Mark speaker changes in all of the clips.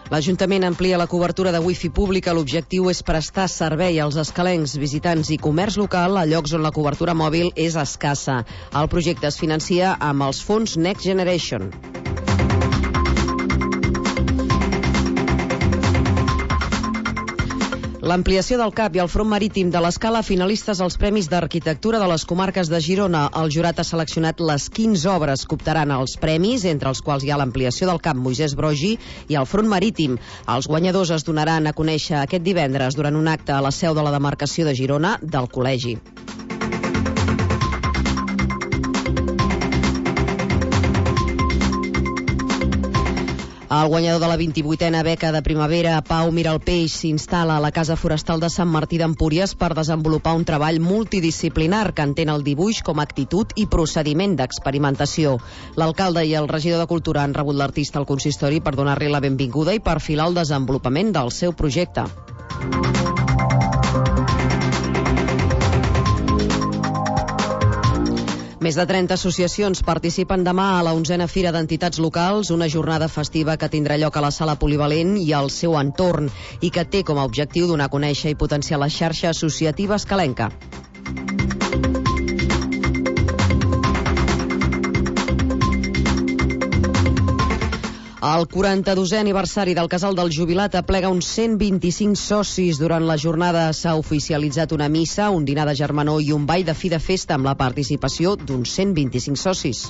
Speaker 1: L'Ajuntament amplia la cobertura de wifi pública. L'objectiu és prestar servei als escalencs, visitants i comerç local a llocs on la cobertura mòbil és escassa. El projecte es financia amb els fons Next Generation. L'ampliació del CAP i el front marítim de l'Escala, finalistes als Premis d'Arquitectura de les Comarques de Girona. El jurat ha seleccionat les 15 obres que optaran als premis, entre els quals hi ha l'ampliació del CAP Moisès Broggi i el front marítim. Els guanyadors es donaran a conèixer aquest divendres durant un acte a la seu de la demarcació de Girona del Col·legi. El guanyador de la 28a beca de primavera, Pau Miralpeix, s'instal·la a la Casa Forestal de Sant Martí d'Empúries per desenvolupar un treball multidisciplinar que entén el dibuix com a actitud i procediment d'experimentació. L'alcalde i el regidor de Cultura han rebut l'artista al consistori per donar-li la benvinguda i perfilar el desenvolupament del seu projecte. Més de 30 associacions participen demà a la 11a Fira d'Entitats Locals, una jornada festiva que tindrà lloc a la Sala Polivalent i al seu entorn i que té com a objectiu donar a conèixer i potenciar la xarxa associativa escalenca. El 42è aniversari del Casal del Jubilat aplega uns 125 socis. Durant la jornada s'ha oficialitzat una missa, un dinar de germanor i un ball de fi de festa amb la participació d'uns 125 socis.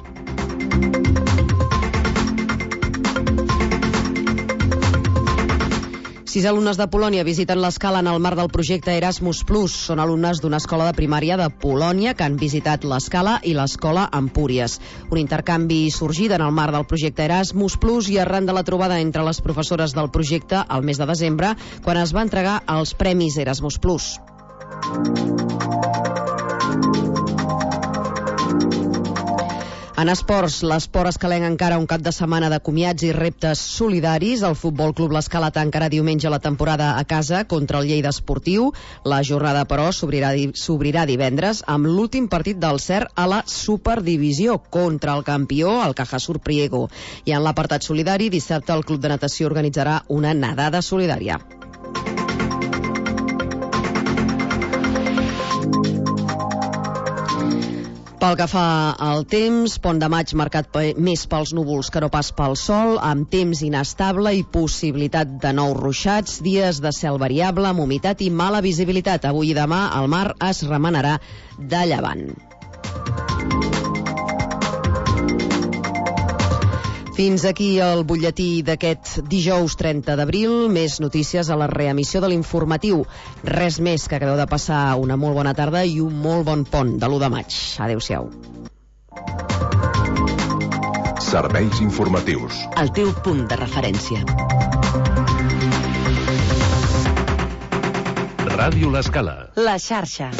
Speaker 1: Sis alumnes de Polònia visiten l'Escala en el marc del projecte Erasmus+. Són alumnes d'una escola de primària de Polònia que han visitat l'Escala i l'escola Empúries. Un intercanvi sorgit en el marc del projecte Erasmus+ i arran de la trobada entre les professores del projecte al mes de desembre, quan es va entregar els Premis Erasmus+. En esports, l'esport escalenc encara un cap de setmana de comiats i reptes solidaris. El Futbol Club l'Escala tancarà diumenge la temporada a casa contra el Lleida Esportiu. La jornada, però, s'obrirà divendres amb l'últim partit del CER a la Superdivisió contra el campió, el Cajasur Priego. I en l'apartat solidari, dissabte el Club de Natació organitzarà una nedada solidària. Pel que fa al temps, Pont de Maig marcat més pels núvols que no pas pel sol, amb temps inestable i possibilitat de nous ruixats, dies de cel variable, amb humitat i mala visibilitat. Avui i demà el mar es remenarà de llevant. Fins aquí el butlletí d'aquest dijous 30 d'abril. Més notícies a la reemissió de l'informatiu. Res més, que acabeu de passar una molt bona tarda i un molt bon pont de l'1 de maig. Adéu-siau.
Speaker 2: Serveis informatius.
Speaker 3: El teu punt de referència.
Speaker 2: Ràdio l'Escala.
Speaker 3: La xarxa.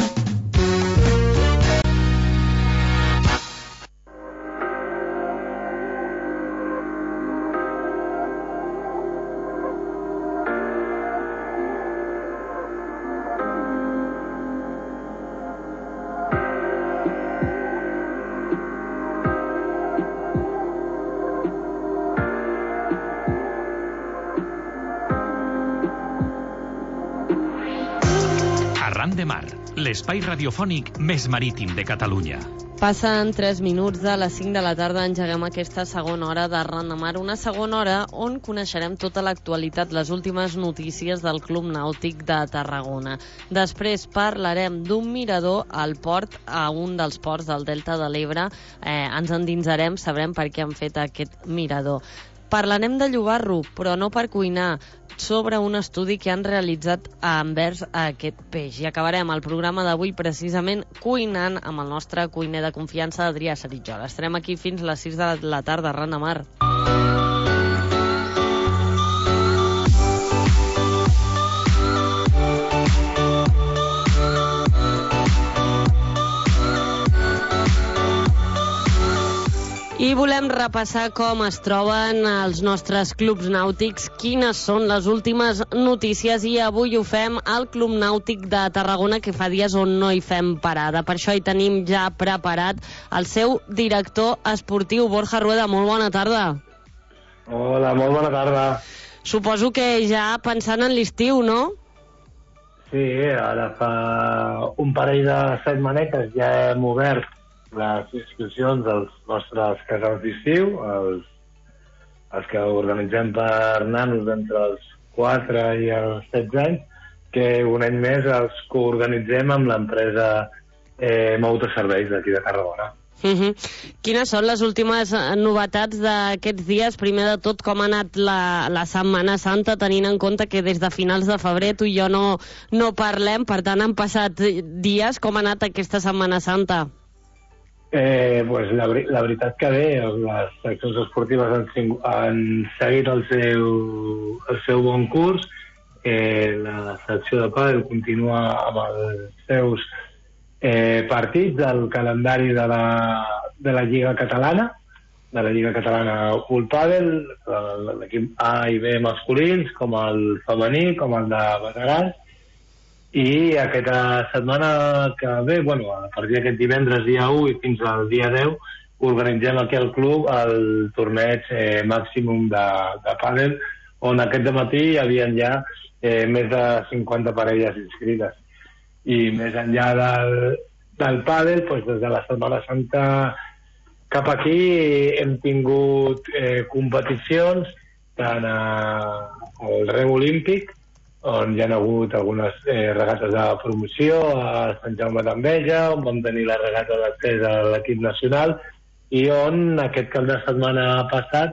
Speaker 4: Arran de Mar, l'espai radiofònic més marítim de Catalunya.
Speaker 5: Passen 3 minuts de les 5 de la tarda, engeguem aquesta segona hora d'Arran de Mar, una segona hora on coneixerem tota l'actualitat, les últimes notícies del Club Nàutic de Tarragona. Després parlarem d'un mirador al port, a un dels ports del Delta de l'Ebre. Ens endinsarem, sabrem per què han fet aquest mirador. Parlarem de llobarro, però no per cuinar, sobre un estudi que han realitzat envers aquest peix. I acabarem el programa d'avui precisament cuinant amb el nostre cuiner de confiança, Adrià Saritjola. Estarem aquí fins les 6 de la tarda, Arran de Mar. I volem repassar com es troben els nostres clubs nàutics, quines són les últimes notícies, i avui ho fem al Club Nàutic de Tarragona, que fa dies on no hi fem parada. Per això hi tenim ja preparat el seu director esportiu, Borja Rueda. Molt bona tarda.
Speaker 6: Hola, molt bona tarda.
Speaker 5: Suposo que ja pensant en l'estiu, no?
Speaker 6: Sí, ara fa un parell de setmanetes ja hem obert les inscripcions dels nostres casals d'estiu, els que organitzem per nanos entre els 4 i els 16 anys, que un any més els coorganitzem amb l'empresa Motoserveis d'aquí de Tarragona.
Speaker 5: Quines són les últimes novetats d'aquests dies? Primer de tot, com ha anat la Setmana Santa, tenint en compte que des de finals de febrer tu i jo no parlem, per tant han passat dies. Com ha anat aquesta Setmana Santa?
Speaker 6: Pues la veritat que bé, les seccions esportives han seguit el seu bon curs. La secció de pàdel continua amb els seus partits del calendari de la Lliga Catalana, de la Lliga Catalana Full Pàdel, l'equip A i B masculins, com el femení, com el de veterans. I aquesta setmana que ve, a partir d'aquest divendres dia 1 i fins al dia 10, organitzem aquí al club el torneig màximum de pàdel, on aquest dematí hi havia ja més de 50 parelles inscrites. I més enllà del pàdel, des de la Setmana Santa cap aquí hem tingut competicions tant al rem olímpic, on hi ha hagut algunes regates de promoció a Sant Jaume d'Enveja, on vam tenir la regata d'accés a l'equip nacional, i on aquest cap de setmana passat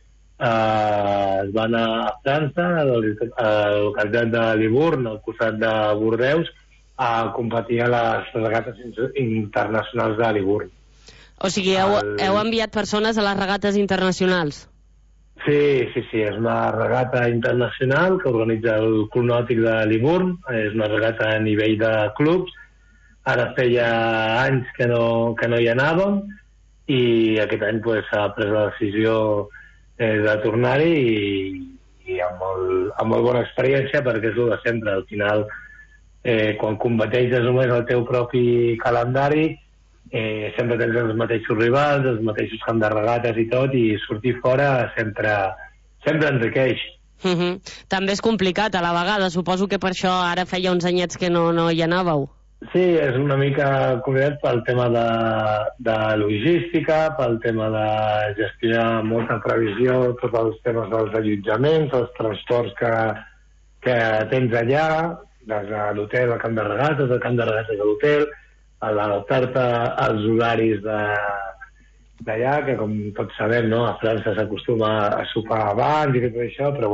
Speaker 6: es va anar a França, a la localitat de Libourne, al costat de Bordeus, a competir a les regates internacionals de Libourne.
Speaker 5: O sigui, heu enviat persones a les regates internacionals?
Speaker 6: Sí, és una regata internacional que organitza el Club Nàutic de Libourne, és una regata a nivell de clubs. Ara feia anys que no hi anàvem, i aquest any s'ha pres la decisió de tornar-hi, i amb molt bona experiència, perquè és el de sempre. Al final, quan competeixes només el teu propi calendari, sempre tens els mateixos rivals, els mateixos camps de regates i tot, i sortir fora sempre enriqueix.
Speaker 5: També és complicat a la vegada, suposo que per això ara feia uns anyets que no hi anàveu.
Speaker 6: Sí, és una mica complicat pel tema de logística, pel tema de gestionar molta previsió, tots els temes dels allotjaments, els transports que tens allà, des de l'hotel al camp de regates, del camp de regates a l'hotel, a l'adaptar-te als horaris d'allà, que com tots sabem, a França s'acostuma a sopar abans i tot això, però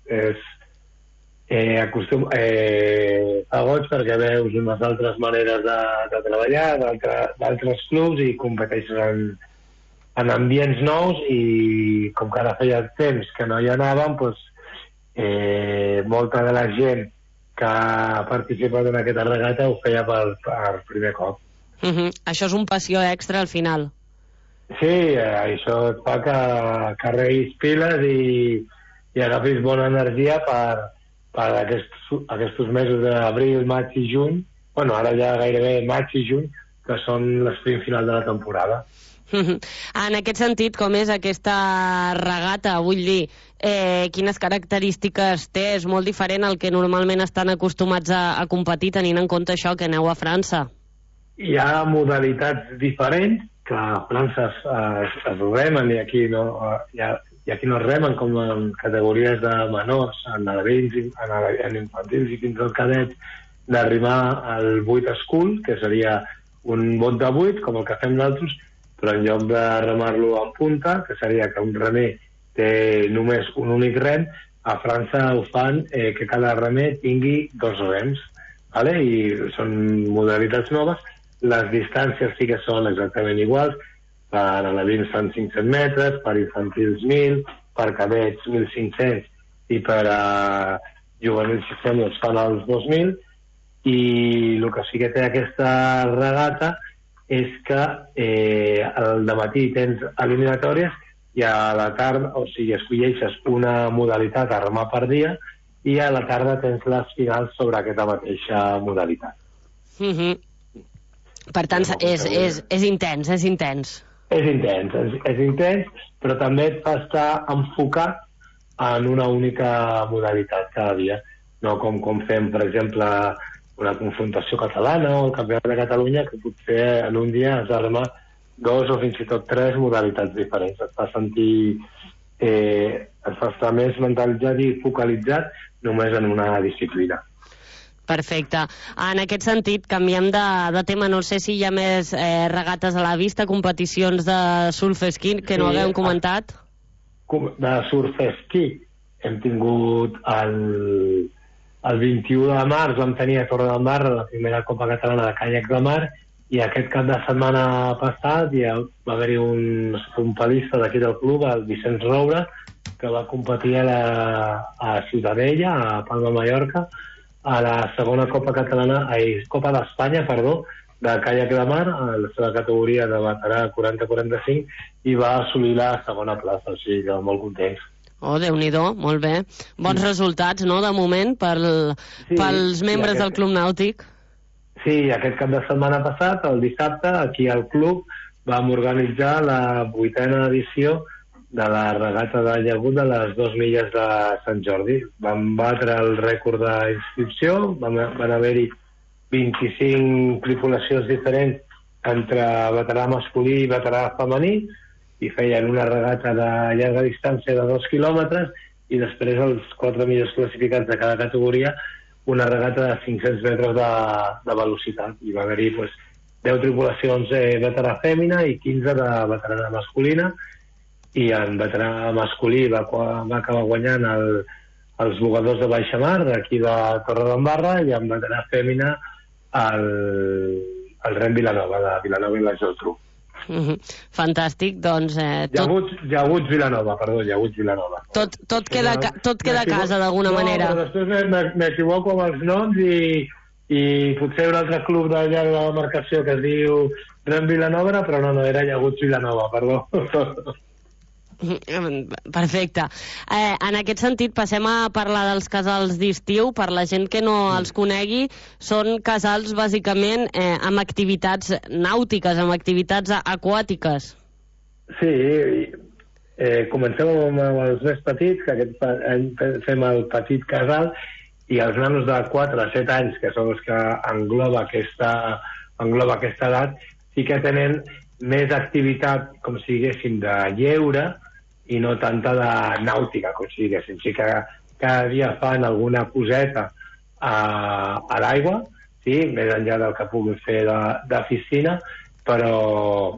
Speaker 6: fa goig perquè veus unes altres maneres de treballar, d'altres clubs, i competeixes en ambients nous, i com que ara feia temps que no hi anàvem, molta de la gent que ha participat en aquesta regata ho feia per primer cop.
Speaker 5: Això és un passió extra al final.
Speaker 6: Sí, això et fa que carreguis piles i agafis bona energia per aquests mesos d'abril, maig i juny, ara ja gairebé maig i juny, que són l'esprint final de la temporada.
Speaker 5: En aquest sentit, com és aquesta regata, vull dir, quines característiques té? És molt diferent al que normalment estan acostumats a competir, tenint en compte això, que aneu a França.
Speaker 6: Hi ha modalitats diferents, que a França es remen, i aquí no es remen, com en categories de menors, en infantils i fins al cadet, d'arribar al 8 school, que seria un bot de 8, com el que fem nosaltres, però en lloc de remar-lo en punta, que seria que un remer té només un únic rem, a França ho fan que cada remer tingui 2 rems, i són modalitats noves. Les distàncies sí que són exactament iguals, per alevins fan 500 metres, per infantils 1.000, per cadets 1.500, i per juvenils i sèniors fan els 2.000, i el que sí que té aquesta regata és que al dematí tens eliminatòries, i a la tarda, o sigui, escolleixes una modalitat a remar per dia, i a la tarda tens les finals sobre aquesta mateixa modalitat.
Speaker 5: Per tant, és intens, és intens.
Speaker 6: És intens, però també et fa estar enfocat en una única modalitat cada dia. No com fem, per exemple, una confrontació catalana o el Campionat de Catalunya, que potser en un dia es arma 2 o fins i tot 3 modalitats diferents. Et fa sentir, et fa estar més mentalitzat i focalitzat només en una disciplina.
Speaker 5: Perfecte. En aquest sentit, canviem de tema. No sé si hi ha més regates a la vista, competicions de surf-esquí que no haguem comentat.
Speaker 6: De surf-esquí hem tingut el 21 de març, vam tenir a Torredembarra la primera Copa Catalana de Caiac de Mar, i aquest cap de setmana passat va haver-hi un palista d'aquí del club, el Vicenç Roure, que va competir a Ciutadella, a Palma de Mallorca, a la segona Copa d'Espanya, de Caiac de Mar, a la seva categoria de veterà 40-45, i va assolir la segona plaça, o sigui que molt contents.
Speaker 5: Oh, Déu-n'hi-do, molt bé. Bons resultats, no?, de moment, pels membres del Club Nàutic.
Speaker 6: Sí, aquest cap de setmana passat, el dissabte, aquí al club, vam organitzar la 8a edició de la regata de llagut de les 2 milles de Sant Jordi. Vam batre el rècord d'inscripció, van haver-hi 25 tripulacions diferents entre veterà masculí i veterà femení, i feien una regata de llarga distància de 2 quilòmetres, i després els 4 millors classificats de cada categoria una regata de 500 metres de velocitat. I va haver-hi 10 tripulacions veterà fèmina i 15 de veterana masculina, i en veterà masculí va acabar guanyant els bugadors de Baixamar, d'aquí de Torredembarra, i en veterà fèmina el Rem Vilanova, de Vilanova i la Geltrú.
Speaker 5: Fantàstic, doncs...
Speaker 6: Llaguts Vilanova.
Speaker 5: Tot queda a casa, d'alguna manera.
Speaker 6: Però després m'equivoco amb els noms i potser un altre club d'allà de la demarcació que es diu Rem Vilanova, però no, era Llaguts Vilanova, perdó.
Speaker 5: Perfecte. En aquest sentit, passem a parlar dels casals d'estiu. Per la gent que no els conegui, són casals bàsicament amb activitats nàutiques, amb activitats aquàtiques.
Speaker 6: Sí, comencem amb els més petits, que aquest any fem el petit casal, i els nanos de 4 a 7 anys, que són els que engloba aquesta edat, sí que tenen més activitat, com si diguéssim, de lleure, i no tanta de nàutica, com si diguéssim. Sí que cada dia fan alguna coseta a l'aigua, sí, més enllà del que puguin fer de piscina, però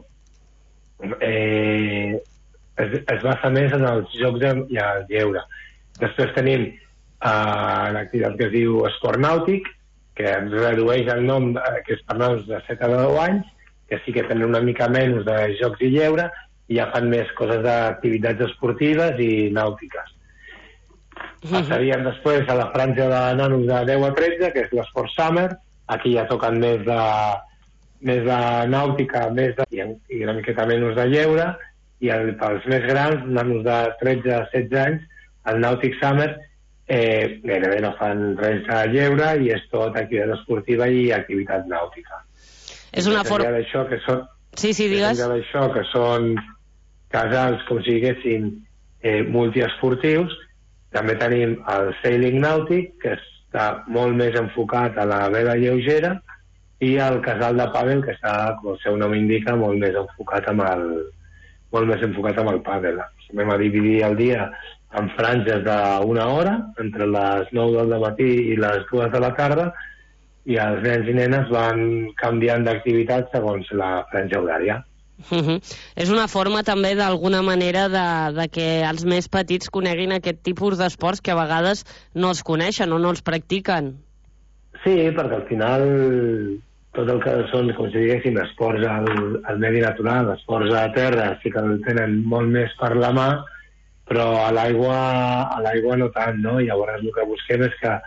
Speaker 6: es basa més en els jocs i el lleure. Després tenim l'activitat que es diu esport nàutic, que ens redueix el nom, que és per nanos de 7 a 10 anys, que sí que tenen una mica menys de jocs i lleure, i ja fan més coses d'activitats esportives i nàutiques. Passaríem després a la franja de nanos de 10 a 13, que és l'esport summer. Aquí ja toquen més de nàutica, i una miqueta menys de lleure, i pels més grans, nanos de 13 a 16 anys, el nàutic summer gairebé no fan res de lleure, i és tot activitat esportiva i activitat nàutica.
Speaker 5: És una forma... Sí, digues.
Speaker 6: Més enllà d'això, que són casals, com si diguéssim, multiesportius, també tenim el sailing nàutic, que està molt més enfocat a la vela lleugera, i el casal de pàdel, que està, com el seu nom indica, molt més enfocat amb el pàdel. Anem a dividir el dia en franges d'una hora, entre les 9 del matí i les 2 de la tarda, i els nens i nenes van canviant d'activitat segons la franja horària.
Speaker 5: És una forma també d'alguna manera de que els més petits coneguin aquest tipus d'esports que a vegades no els coneixen o no els practiquen.
Speaker 6: Sí, perquè al final tot el que són, com si diguéssim, esports al medi natural, esports a terra, sí que el tenen molt més per la mà, però a l'aigua no tant, no? Llavors el que busquem és que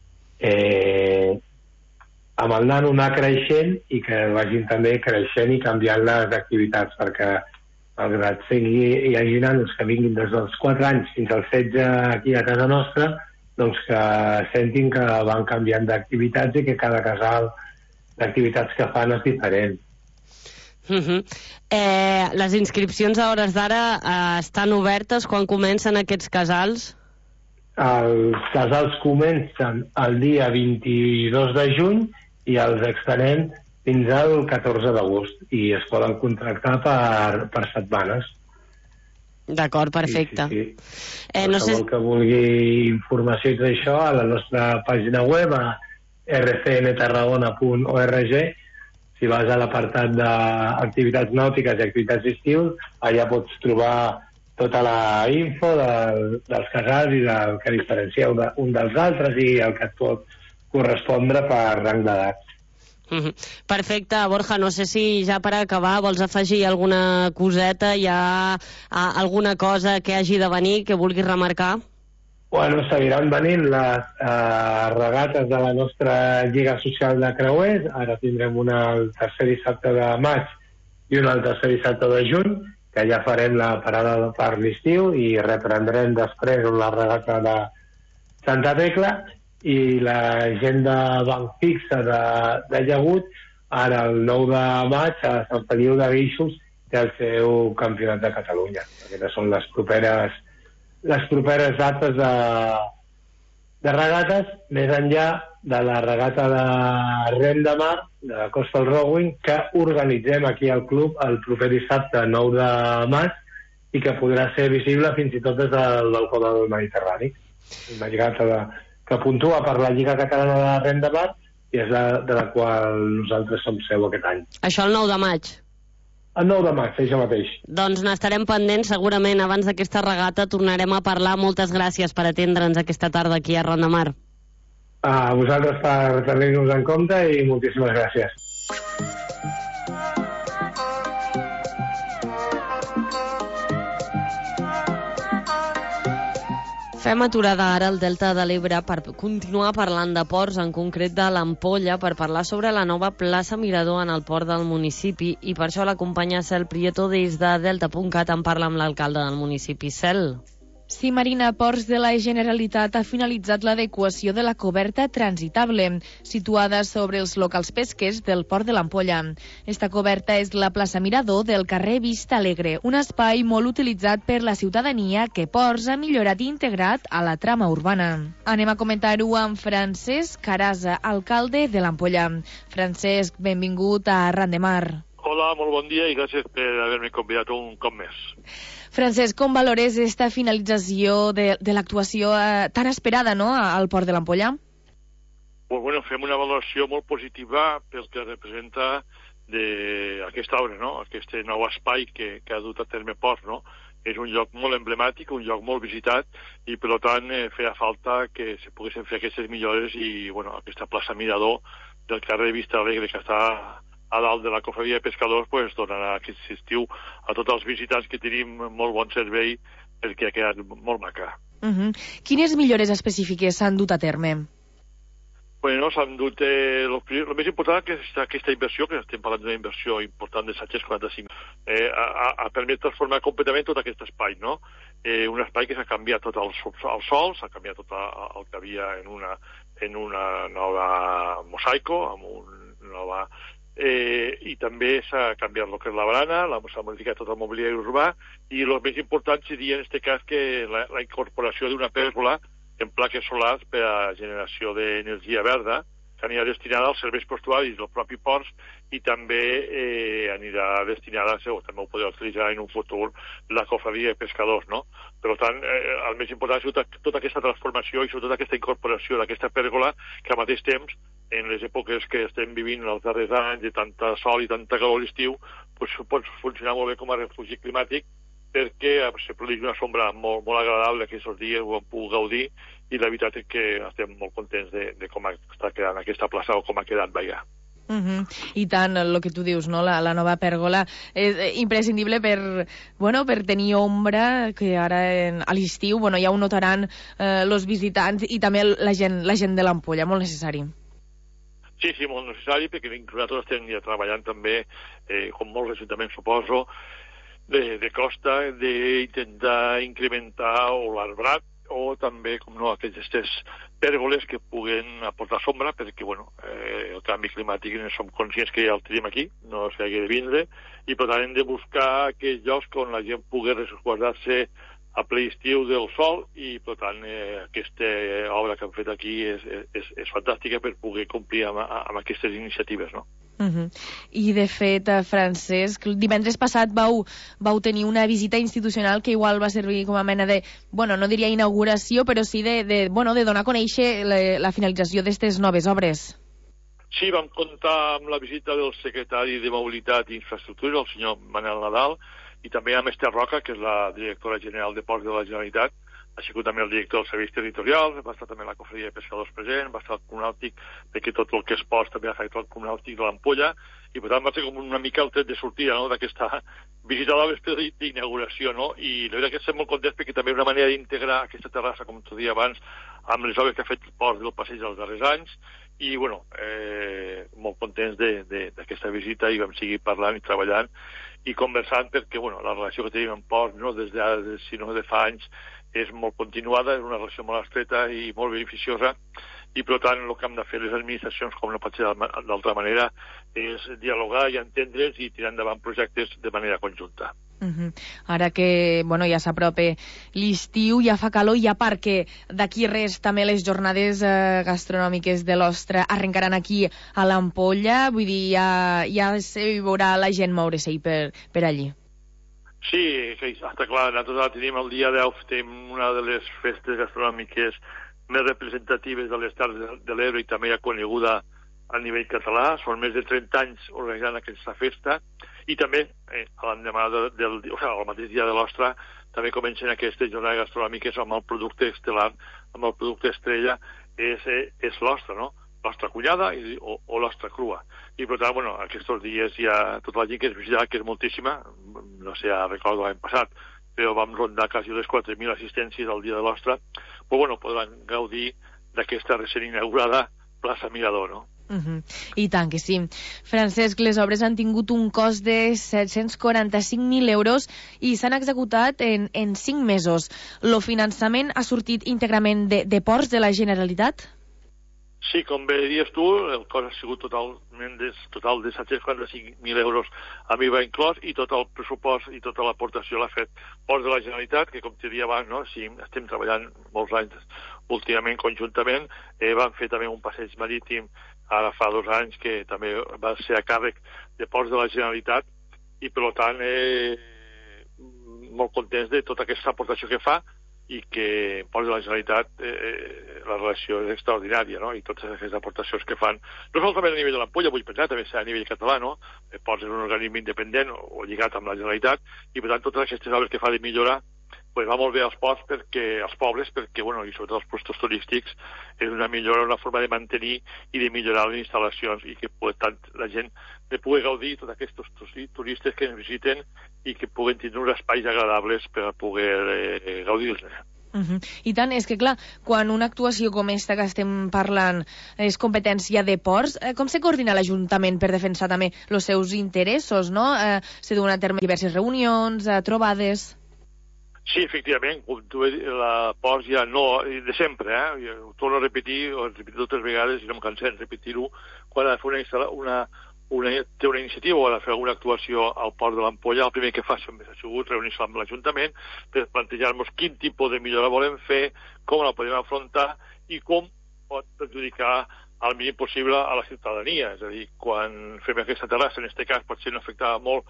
Speaker 6: amb el nano anar creixent i que vagin també creixent i canviant les activitats, perquè malgrat hi hagi nanos que vinguin des dels 4 anys fins als 16 aquí a casa nostra, doncs que sentin que van canviant d'activitats i que cada casal d'activitats que fan és diferent.
Speaker 5: Les inscripcions a hores d'ara estan obertes quan comencen aquests casals?
Speaker 6: Els casals comencen el dia 22 de juny i els extenem fins al 14 d'agost i es poden contractar per setmanes.
Speaker 5: D'acord, perfecte.
Speaker 6: Sí. Qualsevol que vulgui informació d'això, a la nostra pàgina web, a rcntarragona.org, si vas a l'apartat d'activitats nàutiques i activitats d'estiu, allà pots trobar tota la info dels casals i del que diferencieu un dels altres i el que et pot correspondre per rang d'edat.
Speaker 5: Perfecte, Borja, no sé si ja per acabar vols afegir alguna coseta, hi ha alguna cosa que hagi de venir que vulguis remarcar?
Speaker 6: Bueno, seguiran venint les regates de la nostra Lliga Social de Creuers. Ara tindrem una el tercer dissabte de maig i una el tercer dissabte de juny, que ja farem la parada per l'estiu i reprendrem després la regata de Santa Tecla. I la gent de Banc Fixa de Llagut, ara el 9 de maig a Sant Feliu de Guíxols té el seu campionat de Catalunya. Aquestes són les properes dates de regates, més enllà de la regata de Rem de Mar, de Coastal Rowing, que organitzem aquí al club el proper dissabte 9 de maig i que podrà ser visible fins i tot des del balcó del Mediterrani. Una regata que puntua per la Lliga Catalana de Rem de Mar i és de la qual nosaltres som seu aquest any.
Speaker 5: Això el 9 de maig?
Speaker 6: El 9 de maig, això mateix.
Speaker 5: Doncs n'estarem pendents, segurament abans d'aquesta regata tornarem a parlar. Moltes gràcies per atendre'ns aquesta tarda aquí a Ron de Mar.
Speaker 6: A vosaltres per tenir-nos en compte i moltíssimes gràcies.
Speaker 5: Fem aturada ara al Delta de l'Ebre per continuar parlant de ports, en concret de l'Ampolla, per parlar sobre la nova plaça Mirador en el port del municipi, i per això l'acompanya Cel Prieto des de Delta.cat. En parla amb l'alcalde del municipi. Cel.
Speaker 7: Sí, Marina, Ports de la Generalitat ha finalitzat l'adequació de la coberta transitable, situada sobre els locals pesquers del port de l'Ampolla. Esta coberta és la plaça Mirador del carrer Vista Alegre, un espai molt utilitzat per la ciutadania que Ports ha millorat i integrat a la trama urbana. Anem a comentar-ho amb Francesc Carasa, alcalde de l'Ampolla. Francesc, benvingut a Ran de Mar.
Speaker 8: Hola, molt bon dia i gràcies per haver-me convidat un cop més.
Speaker 7: Francesc, com valores esta finalització de l'actuació tan esperada, no?, al port de l'Ampolla?
Speaker 8: Pues bueno, fem una valoració molt positiva pel que representa aquesta obra, no?, aquest nou espai que ha dut a terme port, no? És un lloc molt emblemàtic, un lloc molt visitat i per tant feia falta que se poguessin fer aquestes millores i bueno, aquesta plaça Mirador del carrer Vista Alegre que està a dalt de la cofradia de pescadors, pues, donarà aquest estiu a tots els visitants que tenim molt bon servei perquè ha quedat molt maca.
Speaker 7: Quines millores específiques s'han dut a terme?
Speaker 8: Bueno, s'han dut... el més important que és aquesta inversió, que estem parlant d'una inversió important de 745, ha permès transformar completament tot aquest espai, no? Un espai que s'ha canviat tot el sòl, s'ha canviat tot el que havia en una nova mosaico, amb una nova... i també s'ha canviat el que és la barana, s'ha modificat tot el mobiliari urbà i el més important seria en aquest cas que la incorporació d'una pèrgola en plaques solars per a generació d'energia verda que anirà destinada als serveis portuaris del propi port i també anirà destinada, també ho podrà utilitzar en un futur, la cofradia de pescadors, no? Per tant, el més important és tota aquesta transformació i sobretot aquesta incorporació d'aquesta pèrgola que al mateix temps, en les èpoques que estem vivint els darrers anys de tanta sol i tanta calor a l'estiu, pues, pot funcionar molt bé com a refugi climàtic perquè se produeix una sombra molt, molt agradable aquests dies, ho hem pogut gaudir i la veritat és que estem molt contents de com està quedant aquesta plaça o com ha quedat veia.
Speaker 7: I tant, el que tu dius, no? La nova pèrgola és imprescindible per tenir ombra, que ara a l'estiu ja ho notaran els visitants i també la gent de l'Ampolla, molt necessari.
Speaker 8: Sí, molt necessari, perquè nosaltres estem ja treballant també, com molts ajuntaments suposo, de costa, d'intentar incrementar o l'arbrat o també, com no, aquestes pèrgoles que puguen aportar sombra, perquè, el canvi climàtic som conscients que ja el tenim aquí, no s'hi hagi de vindre, i per tant hem de buscar aquells llocs on la gent pugui resguardar-se a ple estiu del sol i, per tant, aquesta obra que han fet aquí és fantàstica per poder complir amb aquestes iniciatives, no?
Speaker 7: I, de fet, Francesc, divendres passat vau tenir una visita institucional que igual va servir com a mena de, no diria inauguració, però sí de donar a conèixer la finalització d'aquestes noves obres.
Speaker 8: Sí, vam comptar amb la visita del secretari de Mobilitat i Infraestructura, el senyor Manel Nadal, i també amb Esther Roca, que és la directora general de Ports de la Generalitat, així com també el director dels serveis territorials, va estar també la cofreria de pescadors present, va estar el Club Nàutic, perquè tot el que es ports també ha afectat el Club Nàutic de l'Ampolla, i per tant va ser com una mica el tret de sortida, no?, d'aquesta visita d'obres d'inauguració, no? I la veritat que estem molt contents perquè també és una manera d'integrar aquesta terrassa, com t'ho deia abans, amb les obres que ha fet el port del passeig dels darrers anys, i, molt contents d'aquesta visita, i vam seguir parlant i treballant i conversant perquè, la relació que tenim amb port, no des de, sinó de fa anys, és molt continuada, és una relació molt estreta i molt beneficiosa, i per tant el que hem de fer les administracions, com no pot ser d'altra manera, és dialogar i entendre's i tirar endavant projectes de manera conjunta.
Speaker 7: Ara que ja s'apropa l'estiu, ja fa calor, i a part que d'aquí res també les jornades gastronòmiques de l'Ostra arrencaran aquí a l'Ampolla, vull dir, ja se veurà la gent moure-se per allí.
Speaker 8: Sí, està clar, nosaltres tenim el dia 10, tenim una de les festes gastronòmiques més representatives de les Terres de l'Ebre i també ja coneguda a nivell català. Són més de 30 anys organitzant aquesta festa i també l'endemà al mateix dia de l'Ostra també comencen aquestes jornades gastronòmiques amb el producte estel·lar, amb el producte estrella, és l'ostra, no? L'ostra cunyada o l'ostra crua. I per tant, aquests dies hi ha tota la gent que es visitarà, que és moltíssima, no sé, recordo l'any passat, però vam rondar quasi les 4.000 assistències al dia de l'Ostra, però podran gaudir d'aquesta recent inaugurada plaça Mirador, no?
Speaker 7: I tant que sí. Francesc, les obres han tingut un cost de 745.000 euros i s'han executat en 5 mesos. El finançament ha sortit íntegrament de Ports de la Generalitat?
Speaker 8: Sí, com bé dius tu, el cost ha sigut total de 745.000 euros amb IVA inclòs, i tot el pressupost i tota l'aportació l'ha fet Ports de la Generalitat, que com t'hi dia abans, no? Sí, estem treballant molts anys últimament conjuntament. Vam fer també un passeig marítim ara fa 2 anys que també va ser a càrrec de Ports de la Generalitat, i per tant molt contents de tota aquesta aportació que fa, i que Ports de la Generalitat la relació és extraordinària, no? I totes aquestes aportacions que fan, no solament a nivell de l'Ampolla, vull pensar, també a nivell català, no? Ports és un organisme independent o lligat amb la Generalitat, i per tant totes aquestes obres que fa de millorar va molt bé als ports, als pobles, perquè, i sobretot als puestos turístics, és una millora, una forma de mantenir i de millorar les instal·lacions, i que tant la gent de poder gaudir tots aquests turistes que ens visiten i que puguen tenir uns espais agradables per poder gaudir-ne.
Speaker 7: I tant, és que clar, quan una actuació com esta que estem parlant és competència de Ports, com se coordina l'Ajuntament per defensar també els seus interessos, no? Se duen a terme diverses reunions, trobades...
Speaker 8: Sí, efectivament, com tu he dit, la Ports ja no, de sempre, ho torno a repetir, ho he repetit totes vegades i no em cansem de repetir-ho, quan ha de fer té una iniciativa o ha de fer alguna actuació al Port de l'Ampolla, el primer que fa sempre ha sigut reunir-se amb l'Ajuntament per plantejar-nos quin tipus de millora volem fer, com la podem afrontar i com pot perjudicar al mínim possible a la ciutadania. És a dir, quan fem aquesta terrassa, en aquest cas potser no afectava molt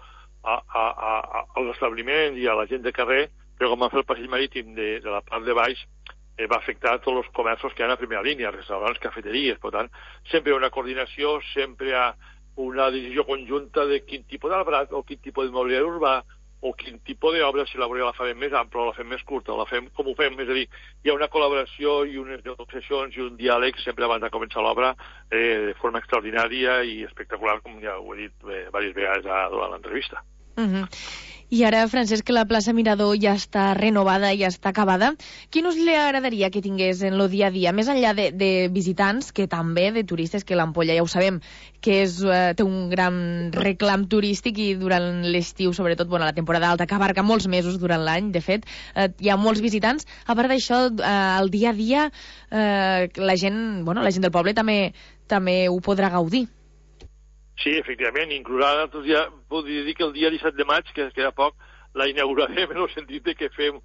Speaker 8: als establiments i a la gent de carrer, però com va fer el passeig marítim de la part de baix, va afectar tots els comerços que hi ha a primera línia, restaurants, cafeteries. Per tant, sempre hi ha una coordinació, sempre hi ha una decisió conjunta de quin tipus d'arbrat o quin tipus d'immobiliari urbà o quin tipus d'obra, si la la fem més ampla o la fem més curta, o la fem com ho fem. És a dir, hi ha una col·laboració i unes negociacions i un diàleg sempre abans de començar l'obra de forma extraordinària i espectacular, com ja ho he dit diverses vegades durant l'entrevista.
Speaker 7: I ara, Francesc, que la plaça Mirador ja està renovada, ja està acabada, quin us li agradaria que tingués en el dia a dia, més enllà de visitants, que també de turistes, que l'Ampolla ja ho sabem, que té un gran reclam turístic i durant l'estiu, sobretot, la temporada alta, que abarca molts mesos durant l'any, de fet, hi ha molts visitants. A part d'això, al dia a dia, la gent del poble també ho podrà gaudir.
Speaker 8: Sí, efectivament, inclourà, podria dir que el dia 17 de maig, que queda poc, la inaugurarem en el sentit que fem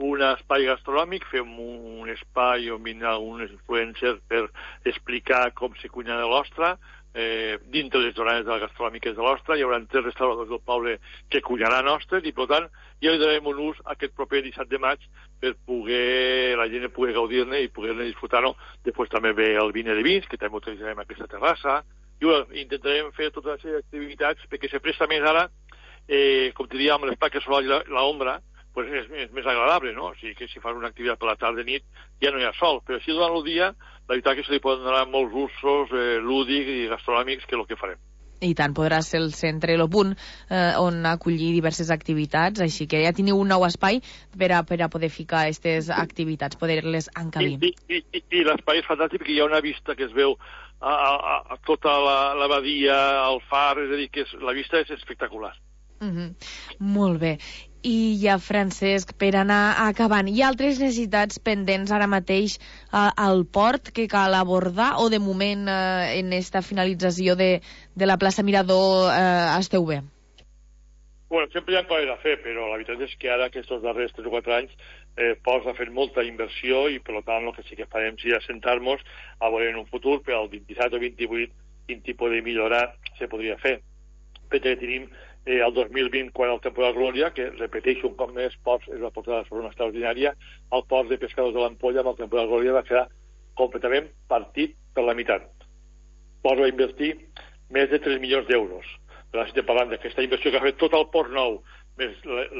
Speaker 8: un espai gastronòmic, fem un espai on vindran alguns influencers per explicar com se cuina l'ostra. Dintre les zones gastronòmiques de l'ostra hi haurà 3 restauradors del poble que cuinaran ostres i, per tant, ja li donarem un ús aquest proper 17 de maig per poder la gent pugui gaudir-ne i poder-ne disfrutar-ho. Després també ve el vine de vins, que també utilitzarem aquesta terrassa, i intentarem fer totes les activitats perquè se presta més ara, com diria, amb les plaques solars i l'ombra, pues és més agradable, no? O sigui que si fas una activitat per la tarda i nit ja no hi ha sol, però si durant el dia la veritat que se li poden donar molts usos lúdics i gastronòmics que és el que farem.
Speaker 7: I tant, podrà ser el centre, el punt on acollir diverses activitats, així que ja teniu un nou espai per a poder ficar aquestes activitats, poder-les encabir.
Speaker 8: I l'espai és fantàstic perquè hi ha una vista que es veu a tota la badia, al far, és a dir, que la vista és espectacular.
Speaker 7: Molt bé. I ja, Francesc, per anar acabant, hi ha altres necessitats pendents ara mateix al port que cal abordar o de moment en esta finalització de la plaça Mirador esteu bé?
Speaker 8: Bueno, sempre hi ha coses a fer, però la veritat és que ara aquests darrers 3 o 4 anys Ports ha fet molta inversió i per tant el que sí que farem seria sentar-nos a veure en un futur per al 27 o 28 quin tipus de millora se podria fer. Perquè tenim el 2020, quan el temporal Glòria, que repeteixo un cop més, Ports es va portar de forma extraordinària, el port de pescadors de l'Ampolla amb el temporal Glòria va quedar completament partit per la meitat. Ports va invertir més de 3 milions d'euros. Per estem parlant d'aquesta inversió que ha fet tot el port nou, més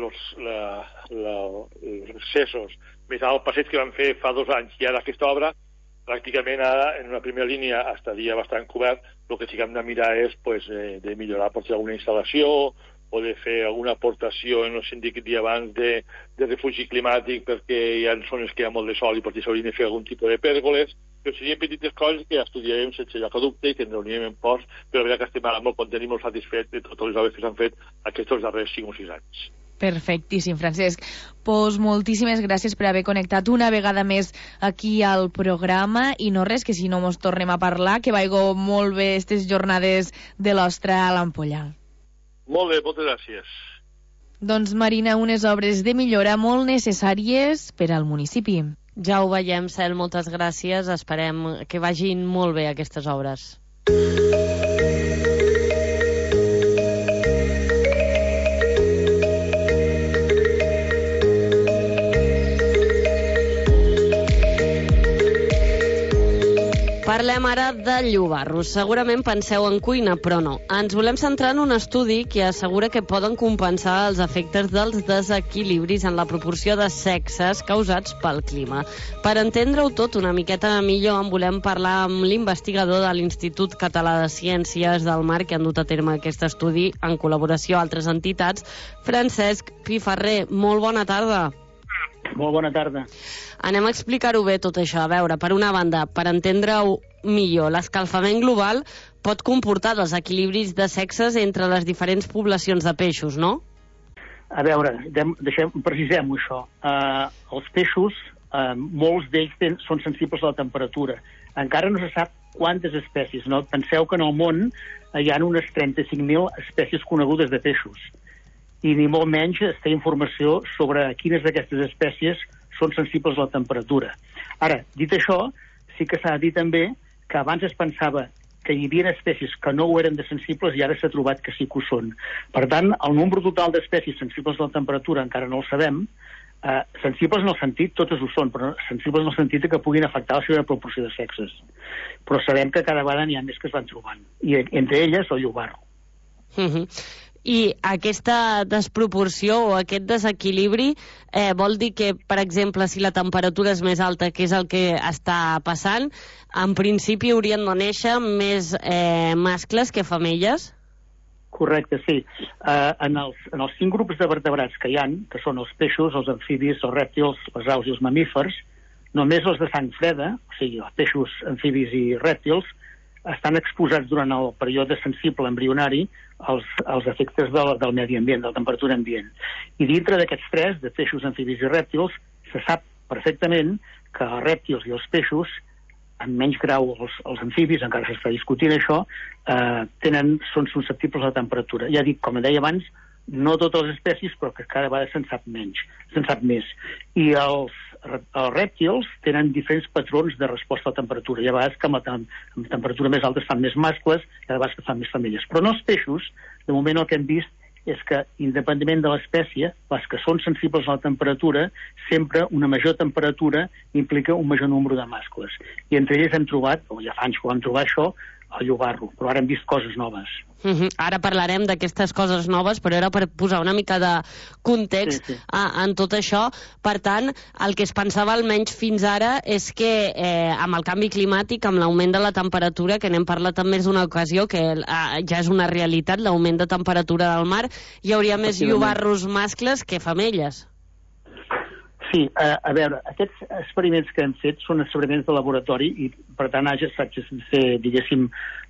Speaker 8: els accessos, més el passeig que van fer fa 2 anys, i ara aquesta obra pràcticament ara en una primera línia estaria bastant cobert. El que sí que hem de mirar és de millorar potser alguna instal·lació o de fer alguna aportació en el síndic d'abans de refugi climàtic perquè hi ha zones que hi ha molt de sol i potser s'haurien de fer algun tipus de pèrgoles, però serien petites coses que ja estudiarem sense lloc a dubte i que ens reuníem en Ports, però la veritat que estem ara molt contents i molt satisfets de totes les obres que s'han fet aquests darrers 5 o 6 anys.
Speaker 7: Perfectíssim, Francesc. Pues moltíssimes gràcies per haver connectat una vegada més aquí al programa i no res, que si no mos tornem a parlar, que vaigo molt bé aquestes jornades de l'Ostra a l'Ampolla.
Speaker 8: Molt bé, moltes gràcies.
Speaker 7: Doncs, Marina, unes obres de millora molt necessàries per al municipi.
Speaker 5: Ja ho veiem, Cel, moltes gràcies. Esperem que vagin molt bé aquestes obres. Parlem ara de llobarros. Segurament penseu en cuina, però no. Ens volem centrar en un estudi que assegura que poden compensar els efectes dels desequilibris en la proporció de sexes causats pel clima. Per entendre-ho tot una miqueta millor, en volem parlar amb l'investigador de l'Institut Català de Ciències del Mar, que han dut a terme aquest estudi en col·laboració amb altres entitats. Francesc Piferrer, molt bona tarda.
Speaker 9: Molt bona tarda.
Speaker 5: Anem a explicar-ho bé tot això. A veure, per una banda, per entendre-ho millor, l'escalfament global pot comportar desequilibris de sexes entre les diferents poblacions de peixos, no?
Speaker 9: A veure, precisem-ho això. Els peixos, molts d'ells són sensibles a la temperatura. Encara no se sap quantes espècies, no? Penseu que en el món hi ha unes 35.000 espècies conegudes de peixos i ni molt menys es té informació sobre quines d'aquestes espècies són sensibles a la temperatura. Ara, dit això, sí que s'ha de dir també que abans es pensava que hi havia espècies que no ho eren de sensibles i ara s'ha trobat que sí que ho són. Per tant, el nombre total d'espècies sensibles a la temperatura encara no el sabem. Sensibles en el sentit, totes ho són, però sensibles en el sentit que puguin afectar la seva proporció de sexes. Però sabem que cada vegada n'hi ha més que es van trobant. I entre elles el llobarro.
Speaker 5: I aquesta desproporció o aquest desequilibri vol dir que, per exemple, si la temperatura és més alta, que és el que està passant, en principi haurien de néixer més mascles que femelles?
Speaker 9: Correcte, sí. En els 5 grups de vertebrats que hi ha, que són els peixos, els amfibis, els rèptils, les aus i els mamífers, només els de sang freda, o sigui, els peixos, amfibis i rèptils, estan exposats durant el període sensible embrionari als efectes del medi ambient, de la temperatura ambient. I dintre d'aquests 3, de peixos, amfibis i rèptils, se sap perfectament que els rèptils i els peixos, en menys grau els amfibis, encara s'està discutint això, són susceptibles a la temperatura. Ja dic, com deia abans, no totes les espècies, però que cada vegada se'n sap més. I els rèptils tenen diferents patrons de resposta a la temperatura. Hi ha vegades que amb temperatura més alta es fan més mascles, hi ha vegades que fan més femelles. Però en els peixos, de moment el que hem vist és que, independentment de l'espècie, les que són sensibles a la temperatura, sempre una major temperatura implica un major nombre de mascles. I entre ells hem trobat, o ja fa anys que vam trobar això, el llobarro, però ara hem vist coses noves.
Speaker 5: Ara parlarem d'aquestes coses noves, però era per posar una mica de context en tot això. Per tant, el que es pensava almenys fins ara és que amb el canvi climàtic, amb l'augment de la temperatura, que n'hem parlat en més d'una ocasió, que ja és una realitat, l'augment de temperatura del mar, hi hauria més llobarros mascles que femelles.
Speaker 9: Sí, a veure, aquests experiments que hem fet són experiments de laboratori i, per tant, s'haig de ser, diguéssim,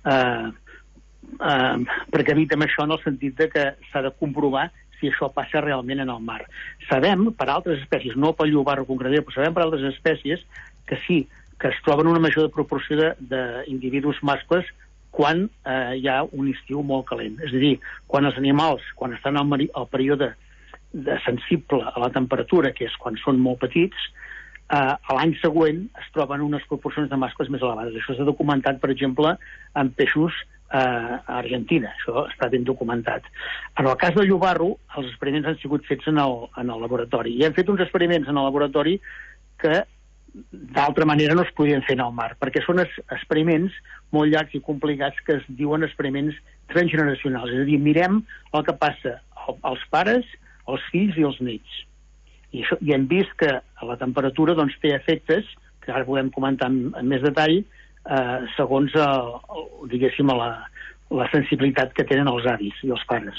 Speaker 9: precavit amb això en el sentit de que s'ha de comprovar si això passa realment en el mar. Sabem, per altres espècies, no pel llobarro concretament, però sabem per altres espècies que sí, que es troben una major proporció d'individus mascles quan hi ha un estiu molt calent. És a dir, quan els animals, quan estan al període sensible a la temperatura, que és quan són molt petits, l'any següent es troben unes proporcions de mascles més elevades. Això s'ha documentat, per exemple, en peixos a Argentina. Això està ben documentat. En el cas del llobarro, els experiments han sigut fets en el laboratori. I hem fet uns experiments en el laboratori que d'altra manera no es podien fer en el mar, perquè són experiments molt llargs i complicats que es diuen experiments transgeneracionals. És a dir, mirem el que passa als pares, els fills i els nets. I hem vist que la temperatura té efectes, que ara podem comentar en més detall, segons, diguéssim, la sensibilitat que tenen els avis i els pares.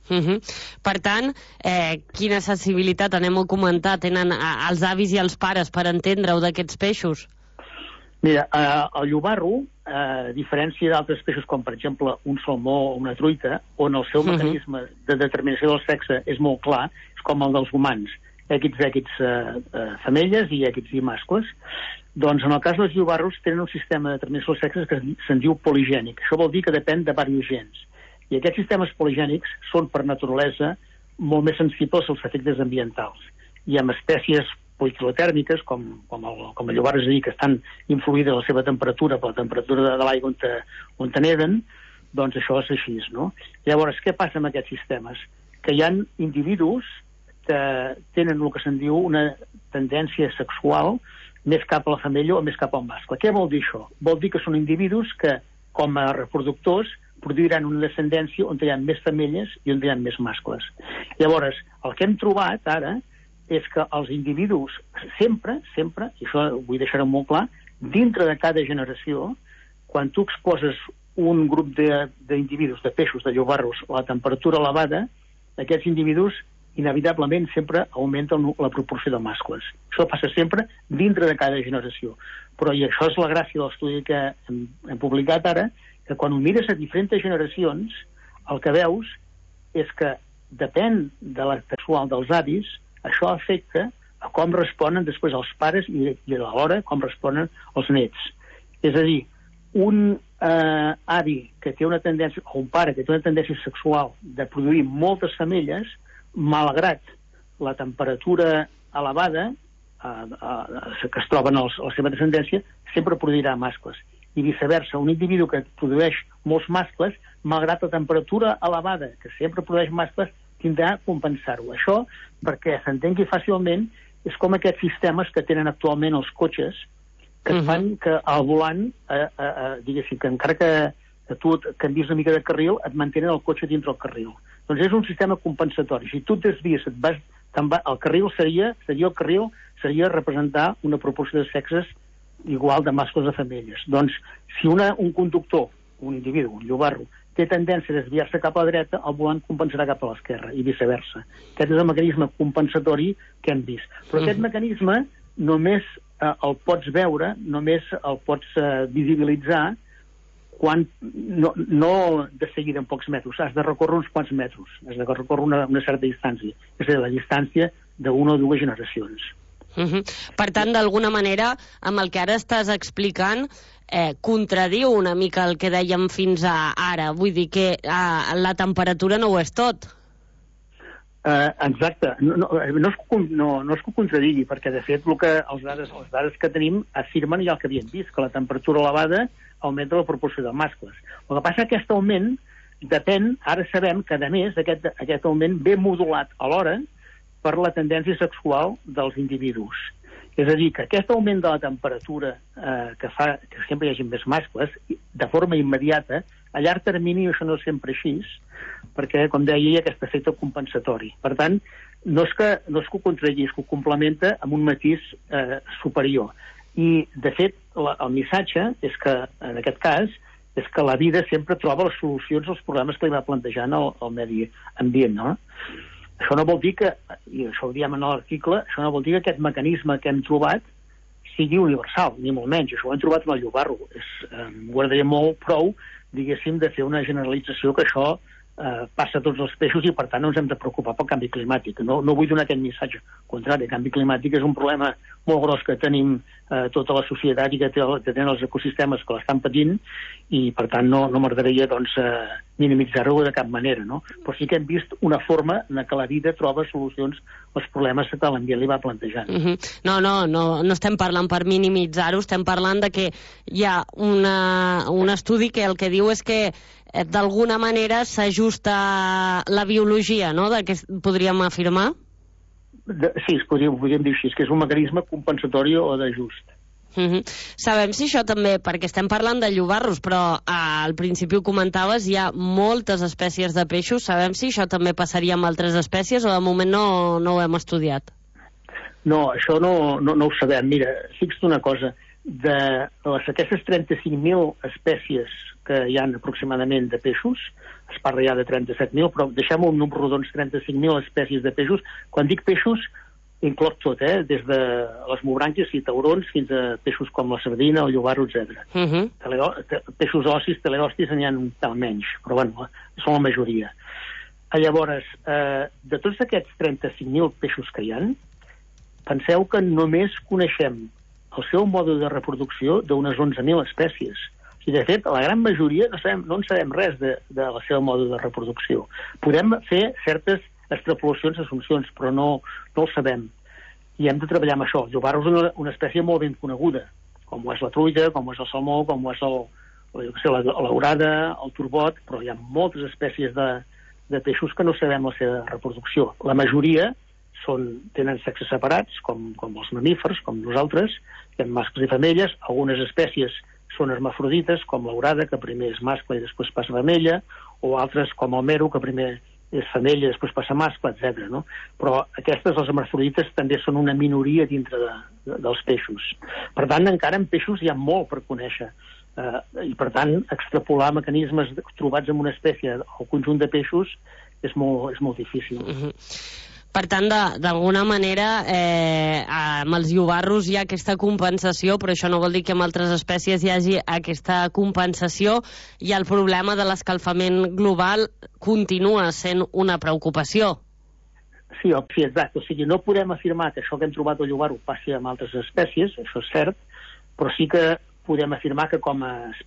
Speaker 5: Per tant, quina sensibilitat, anem a comentar, tenen els avis i els pares per entendre-ho d'aquests peixos?
Speaker 9: Mira, el llobarro, a diferència d'altres peixos com, per exemple, un salmó o una truita, on el seu mecanisme de determinació del sexe és molt clar, és com el dels humans, èquids femelles i èquids i mascles, doncs en el cas dels llobarros tenen un sistema de determinació del sexe que se'n diu poligènic. Això vol dir que depèn de diversos gens. I aquests sistemes poligènics són, per naturalesa, molt més sensibles als efectes ambientals. I amb espècies poiquilotèrmiques, com el llobarro, és a dir, que estan influïdes la seva temperatura per la temperatura de l'aigua on neden, doncs això és així, no? Llavors, què passa amb aquests sistemes? Que hi ha individus que tenen el que se'n diu una tendència sexual més cap a la femella o més cap al mascle. Què vol dir això? Vol dir que són individus que, com a reproductors, produiran una descendència on hi ha més femelles i on hi ha més mascles. Llavors, el que hem trobat ara és que els individus sempre, i això vull deixar molt clar, dintre de cada generació, quan tu exposes un grup d'individus, de peixos, de llobarros, a la temperatura elevada, aquests individus inevitablement sempre augmenten la proporció de mascles. Això passa sempre dintre de cada generació. Però, i això és la gràcia de l'estudi que hem publicat ara, que quan ho mires a diferents generacions, el que veus és que depèn de la sexual dels avis, això afecta a com responen després els pares i alhora com responen els nets. És a dir, un avi que té una tendència, o un pare que té una tendència sexual de produir moltes femelles, malgrat la temperatura elevada que es troben a la seva descendència, sempre produirà mascles. I viceversa, un individu que produeix molts mascles, malgrat la temperatura elevada, que sempre produeix mascles, tindrà a compensar-ho. Això, perquè s'entengui fàcilment, és com aquests sistemes que tenen actualment els cotxes, que et fan que al volant, diguéssim, que encara que tu canvies una mica de carril, et mantenen el cotxe dintre el carril. Doncs és un sistema compensatori. Si tu et desvies, el carril seria representar una proporció de sexes igual de mascles a femelles. Doncs, si un conductor, un individu, un llobarro, té tendència a desviar-se cap a la dreta, el volant compensarà cap a l'esquerra, i viceversa. Aquest és el mecanisme compensatori que hem vist. Però aquest mecanisme només el pots veure, només el pots visibilitzar quan no de seguida en pocs metres. Has de recórrer uns quants metres, has de recórrer una certa distància, és a dir, la distància d'una o dues generacions.
Speaker 5: Per tant, d'alguna manera, amb el que ara estàs explicant, contradiu una mica el que dèiem fins ara. Vull dir que la temperatura no ho és tot.
Speaker 9: Exacte. No és que ho contradigui, perquè de fet les dades que tenim afirmen ja el que havíem vist, que la temperatura elevada augmenta la proporció de mascles. El que passa és que aquest augment depèn, ara sabem que a més aquest augment ve modulat alhora per la tendència sexual dels individus. És a dir, que aquest augment de la temperatura que fa que sempre hi hagi més mascles, de forma immediata, a llarg termini això no és sempre així, perquè, com deia, hi ha aquest efecte compensatori. Per tant, no és que ho contradigui, és que ho complementa amb un matís superior. I, de fet, el missatge és que, en aquest cas, és que la vida sempre troba les solucions als problemes que li va plantejant el medi ambient, no? Això no vol dir que, i això ho diem en l'article, això no vol dir que aquest mecanisme que hem trobat sigui universal, ni molt menys. Això ho hem trobat en el llobarro. Guardaria molt prou, diguéssim, de fer una generalització que això passa a tots els peixos i, per tant, no ens hem de preocupar pel canvi climàtic. No vull donar aquest missatge. Al contrari, el canvi climàtic és un problema molt gros que tenim tota la societat i que tenen els ecosistemes que l'estan patint i, per tant, no m'agradaria minimitzar-ho de cap manera, no? Però sí que hem vist una forma en què la vida troba solucions als problemes que l'ambient li va plantejant.
Speaker 5: No estem parlant per minimitzar-ho, estem parlant de que hi ha un estudi que el que diu és que d'alguna manera s'ajusta la biologia, no?, que podríem afirmar?
Speaker 9: Sí, podríem dir així, que és un mecanisme compensatori o d'ajust.
Speaker 5: Sabem si això també, perquè estem parlant de llobarros, però al principi ho comentaves, hi ha moltes espècies de peixos, sabem si això també passaria amb altres espècies o de moment no ho hem estudiat?
Speaker 9: No, això no ho sabem. Mira, fixa't una cosa, d'aquestes 35.000 espècies que hi ha aproximadament de peixos, es parla ja de 37.000, però deixem un número rodons, 35.000 espècies de peixos. Quan dic peixos, incloc tot, des de les mobrànquies i taurons fins a peixos com la sardina, el llobarro, etc. Peixos ossis, teleostis, n'hi ha un tal menys, però bueno, són la majoria. Llavors, de tots aquests 35.000 peixos que hi ha, penseu que només coneixem el seu mode de reproducció d'unes 11.000 espècies. I, de fet, la gran majoria no en sabem res de la seva mode de reproducció. Podem fer certes extrapolacions, assumpcions, però no ho sabem. I hem de treballar amb això. El llobarro és una espècie molt ben coneguda, com ho és la truita, com ho és el salmó, com ho és l'aurada, el turbot, però hi ha moltes espècies de peixos que no sabem la seva reproducció. La majoria tenen sexes separats, com els mamífers, com nosaltres, hi ha mascles i femelles. Algunes espècies són hermafrodites, com l'aurada, que primer és mascle i després passa a femella, o altres, com el mero, que primer és femella i després passa a mascle, etc. No? Però aquestes, les hermafrodites, també són una minoria dintre dels peixos. Per tant, encara en peixos hi ha molt per conèixer. I, per tant, extrapolar mecanismes trobats en una espècie o conjunt de peixos és molt difícil.
Speaker 5: Per tant, d'alguna manera, amb els llobarros hi ha aquesta compensació, però això no vol dir que amb altres espècies hi hagi aquesta compensació, i el problema de l'escalfament global continua sent una preocupació.
Speaker 9: Sí, exacte. O sigui, no podem afirmar que això que hem trobat al llobarro passi amb altres espècies, això és cert, però sí que podem afirmar que com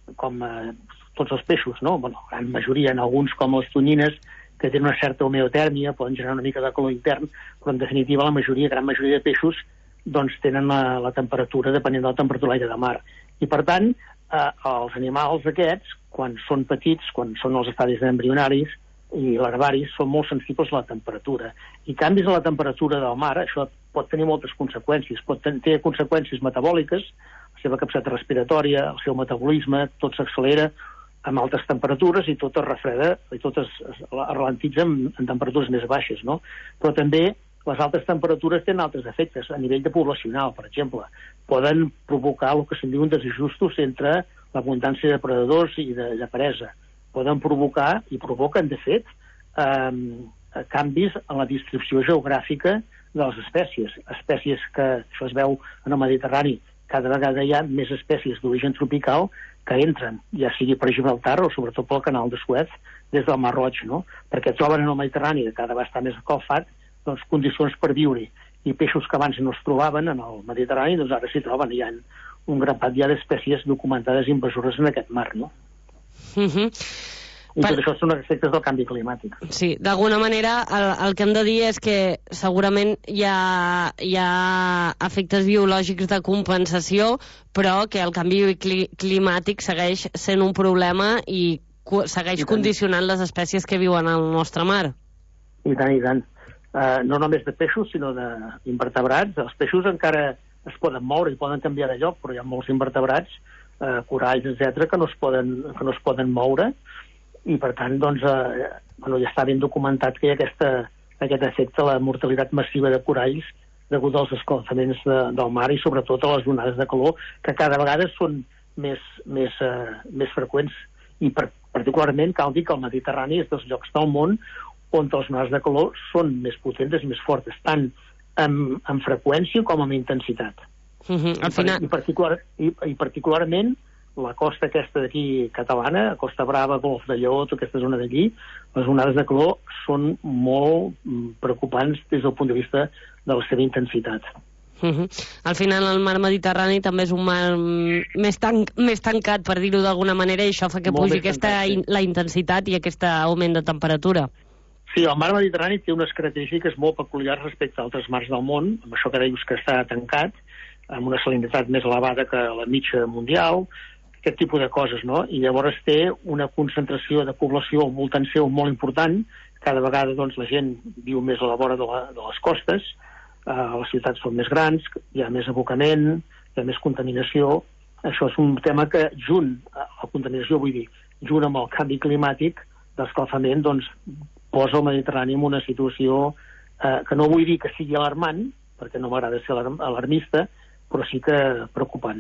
Speaker 9: tots els peixos, no? Bueno, la gran majoria, en alguns com les tonyines, que tenen una certa homeotèrmia, poden generar una mica de calor intern, però en definitiva la gran majoria de peixos doncs tenen la temperatura depenent de la temperatura de l'aire de mar. I per tant, els animals aquests, quan són petits, quan són els estadis embrionaris i larvaris, són molt sensibles a la temperatura. I canvis a la temperatura del mar, això pot tenir moltes conseqüències. Pot tenir conseqüències metabòliques, la seva capacitat respiratòria, el seu metabolisme, tot s'accelera amb altes temperatures i tot es refreda i tot es ralentitza en temperatures més baixes, no? Però també les altes temperatures tenen altres efectes a nivell de poblacional, per exemple. Poden provocar el que se'n diuen desajustos entre l'abundància de predadors i de presa. Poden provocar, i provoquen, de fet, canvis en la distribució geogràfica de les espècies. Espècies que, això es veu en el Mediterrani, cada vegada hi ha més espècies d'origen tropical que entren, ja sigui per Gibraltar o sobretot pel canal de Suez, des del Mar Roig, no? Perquè troben en el Mediterrani, que cada vegada està més escalfat, doncs condicions per viure. I peixos que abans no es trobaven en el Mediterrani, doncs ara s'hi troben. Hi ha un grapat ja d'espècies documentades invasores en aquest mar, no? I tot això són efectes del canvi climàtic.
Speaker 5: Sí, d'alguna manera el que hem de dir és que segurament hi ha efectes biològics de compensació, però que el canvi climàtic segueix sent un problema i segueix condicionant les espècies que viuen al nostre mar.
Speaker 9: I tant, i tant. No només de peixos, sinó d'invertebrats. Els peixos encara es poden moure i poden canviar de lloc, però hi ha molts invertebrats, coralls, etc., que no es poden moure, i per tant, doncs, ja està ben documentat que hi ha aquest efecte, la mortalitat massiva de coralls degut als escalfaments del mar i sobretot a les onades de calor, que cada vegada són més freqüents. I particularment cal dir que el Mediterrani és dels llocs del món on les onades de calor són més potents i més fortes, tant en freqüència com en intensitat. I particularment la costa aquesta d'aquí catalana, Costa Brava, Golf de Lleó, tota aquesta zona d'aquí, les onades de calor són molt preocupants des del punt de vista de la seva intensitat.
Speaker 5: Al final el mar Mediterrani també és un mar més tancat, per dir-ho d'alguna manera, i això fa que pugi la intensitat i aquest augment de temperatura.
Speaker 9: Sí, el mar Mediterrani té unes característiques molt peculiars respecte a altres mars del món, amb això que deies que està tancat, amb una salinitat més elevada que la mitja mundial, aquest tipus de coses, no? I llavors té una concentració de població al voltant seu molt important, cada vegada doncs, la gent viu més a la vora de les costes, les ciutats són més grans, hi ha més abocament, hi ha més contaminació. Això és un tema que la contaminació, vull dir, junt amb el canvi climàtic d'escalfament, doncs, posa el Mediterrani en una situació que no vull dir que sigui alarmant, perquè no m'agrada ser alarmista, però sí que preocupant.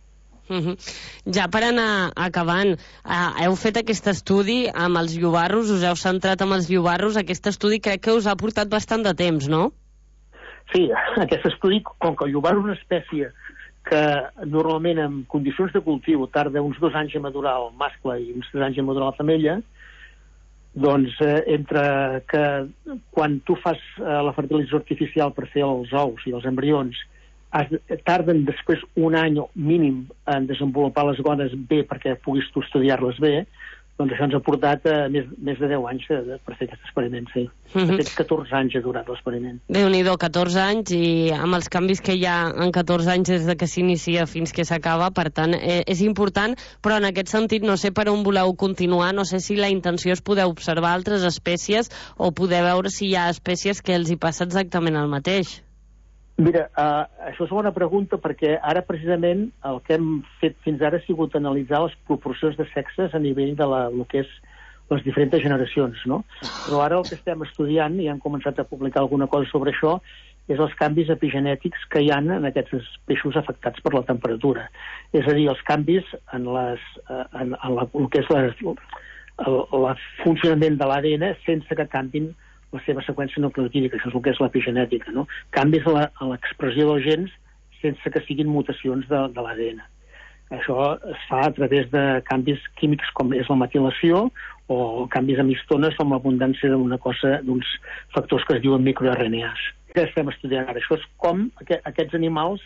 Speaker 5: Ja per anar acabant, heu fet aquest estudi amb els llobarros, us heu centrat amb els llobarros, aquest estudi crec que us ha portat bastant de temps, no?
Speaker 9: Sí, aquest estudi, com que el llobarro és una espècie que normalment en condicions de cultiu tarda uns 2 anys a madurar el mascle i uns 3 anys a madurar la femella, doncs entre que quan tu fas la fertilització artificial per fer els ous i els embrions tarden després un any mínim en desenvolupar les gones bé perquè puguis tu estudiar-les bé, doncs això ens ha portat més de 10 anys per fer aquest experiment, sí. De fet, 14 anys ha durat l'experiment.
Speaker 5: Déu-n'hi-do, 14 anys, i amb els canvis que hi ha en 14 anys des de que s'inicia fins que s'acaba, per tant, és important, però en aquest sentit no sé per on voleu continuar, no sé si la intenció és poder observar altres espècies o poder veure si hi ha espècies que els hi passa exactament el mateix.
Speaker 9: Mira, això és una bona pregunta perquè ara precisament el que hem fet fins ara ha sigut analitzar les proporcions de sexes a nivell de el que és les diferents generacions, no? Però ara el que estem estudiant, i hem començat a publicar alguna cosa sobre això, és els canvis epigenètics que hi ha en aquests peixos afectats per la temperatura. És a dir, els canvis en el que és el funcionament de l'ADN sense que canvin la seva seqüència nucleotídica, això és el que és l'epigenètica, no? Canvis a l'expressió dels gens sense que siguin mutacions de l'ADN. Això es fa a través de canvis químics com és la metilació o canvis en histones com l'abundància d'uns factors que es diuen microRNAs. Què estem estudiant ara? Això és com aquests animals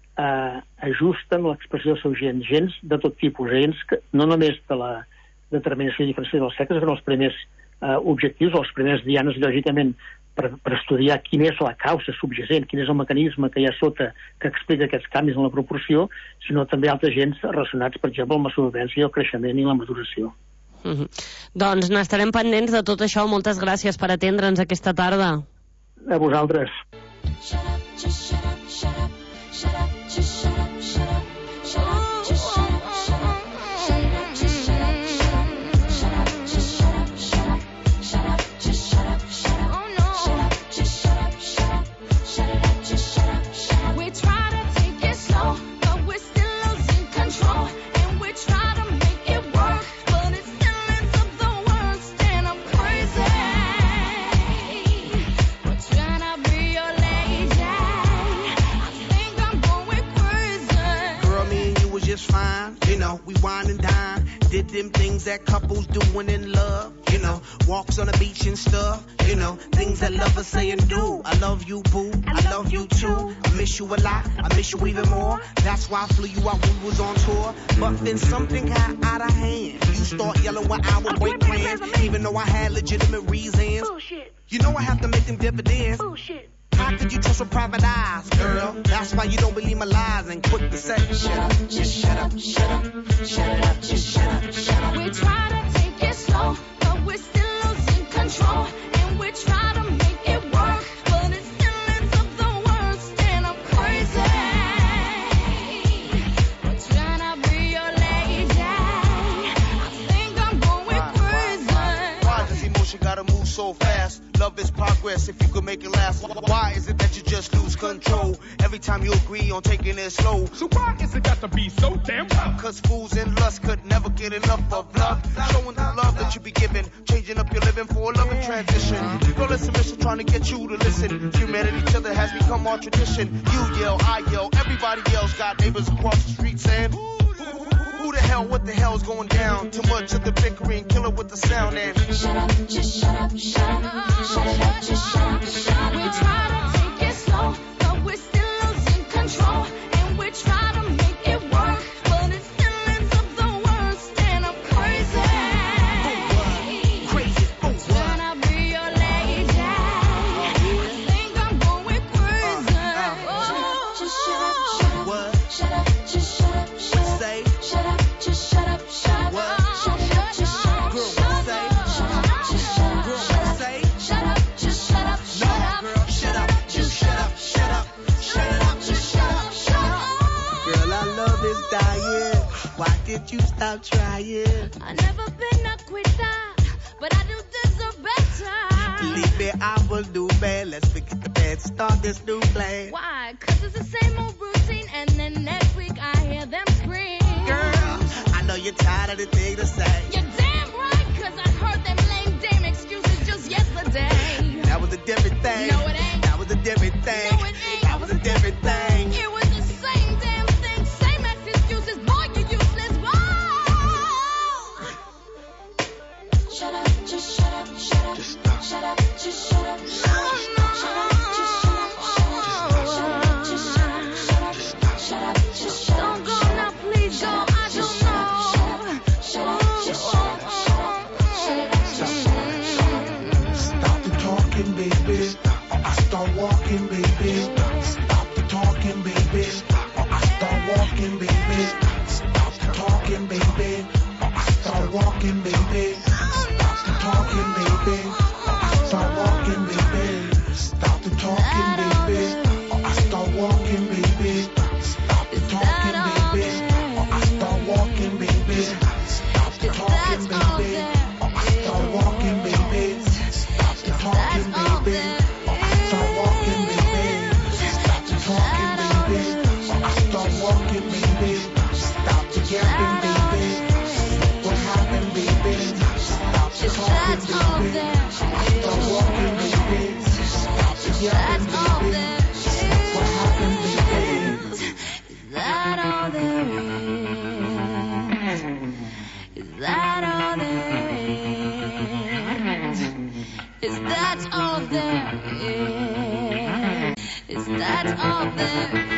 Speaker 9: ajusten l'expressió dels seus gens de tot tipus, gens que no només de la determinació i diferenciació dels sexes, sinó els primers objectius o les primeres dianes, lògicament, per estudiar quina és la causa subjacent, quin és el mecanisme que hi ha sota que explica aquests canvis en la proporció, sinó també altres gens relacionats, per exemple, amb la sobrevivència, el creixement i la maduració.
Speaker 5: Doncs n'estarem pendents de tot això. Moltes gràcies per atendre'ns aquesta tarda.
Speaker 9: A vosaltres.
Speaker 10: them things that couples doing in love. You know, walks on the beach and stuff. You know, things that lovers say and do. I love you, boo. I love you too. I miss you a lot. I miss you even more. That's why I flew you out when we was on tour. But then something got out of hand. You start yelling when I would break plans, even though I had legitimate reasons. Bullshit. You know I have to make them dividends. Bullshit. How could you trust with private eyes, girl? That's why you don't believe my lies and quick to say, shut up, just shut up, shut up, shut it up, just shut up, shut up.
Speaker 11: We try to take it slow, but we're still losing control, and we try to make it work, but it still ends up the worst, and I'm crazy. We're trying to be your lady. I think I'm going crazy.
Speaker 10: Why does emotion gotta move so fast? Love is progress if you could make it last. Why is it that you just lose control every time you agree on taking it slow?
Speaker 12: So why is it got to be so damn tough?
Speaker 10: Cause fools in lust could never get enough of love. Showing the love that you be giving, changing up your living for a loving transition. Girl, it's a mission trying to get you to listen. Humanity each other has become our tradition. You yell, I yell, everybody else got neighbors across the street saying, who the hell, what the hell's going down? Too much of the bickering, kill it with the sound and
Speaker 11: shut up, just shut up, shut up, shut it up, just shut up, shut up. We try to take it slow, but we're still losing control, and we try to make it work, but it still ends up the worst, and I'm crazy.
Speaker 10: Crazy,
Speaker 11: trying to be your lady. I think I'm going crazy. Just shut up, shut up,
Speaker 10: what?
Speaker 11: Shut up, just shut up, shut up.
Speaker 10: Say,
Speaker 11: shut up, just shut up, shut up.
Speaker 10: what?
Speaker 11: Shut up, just shut up,
Speaker 10: Girl,
Speaker 11: shut up.
Speaker 10: say,
Speaker 11: Shut up, just shut up,
Speaker 10: girl,
Speaker 11: shut up.
Speaker 10: say,
Speaker 11: Shut up, just shut up, shut up.
Speaker 10: girl, shut up, just shut up, shut up, shut it up, just shut up, shut up. Girl, our love is dying. Why did you stop trying?
Speaker 11: I've never been a quitter, but I do deserve better.
Speaker 10: Believe me, I will do bad. Let's forget the bad, start this new plan.
Speaker 11: Why? 'Cause it's the same old routine, and then next week I hear them scream.
Speaker 10: Girl, I know you're tired of the thing to say.
Speaker 11: You're damn right, 'cause I heard them lame dame excuses just yesterday.
Speaker 10: That was a different thing.
Speaker 11: No, it ain't.
Speaker 10: That was a different thing.
Speaker 11: No, it ain't.
Speaker 10: That was a different thing.
Speaker 11: It was the same damn thing, same ex excuses, boy, you useless, whoa! Shut up, just shut up, shut up.
Speaker 10: Just stop.
Speaker 11: Shut up, just shut up, shut up. Shut up, just shut up, shut up. Just shut up, shut up, shut up. Just shut up. Don't go now, please go, I don't know. Shut up, just shut up, shut up. Shut it up, just shut up.
Speaker 10: Stop the talking, baby. Or I start walking, baby. Stop the talking, baby. Or I start walking, baby. Stop the talking, baby. Or I start walking, baby. Stop the talking, baby. Or I start walking, baby. Stop the talking, baby. Or I start walking, baby. Stop the talking, baby. Or I start walking, baby. Stop the talking, baby. Or I start walking, baby. Stop the talking, baby. Or I start walking, baby. Stop the talking, baby. Or I start walking, baby. Stop the yapping, baby. What happened, baby? Stop the talking, baby. Or I start walking, baby. Stop the yapping, baby. What happened, baby?
Speaker 11: Is that all there is? Is that all there is? Is that all there is? Is that all there is?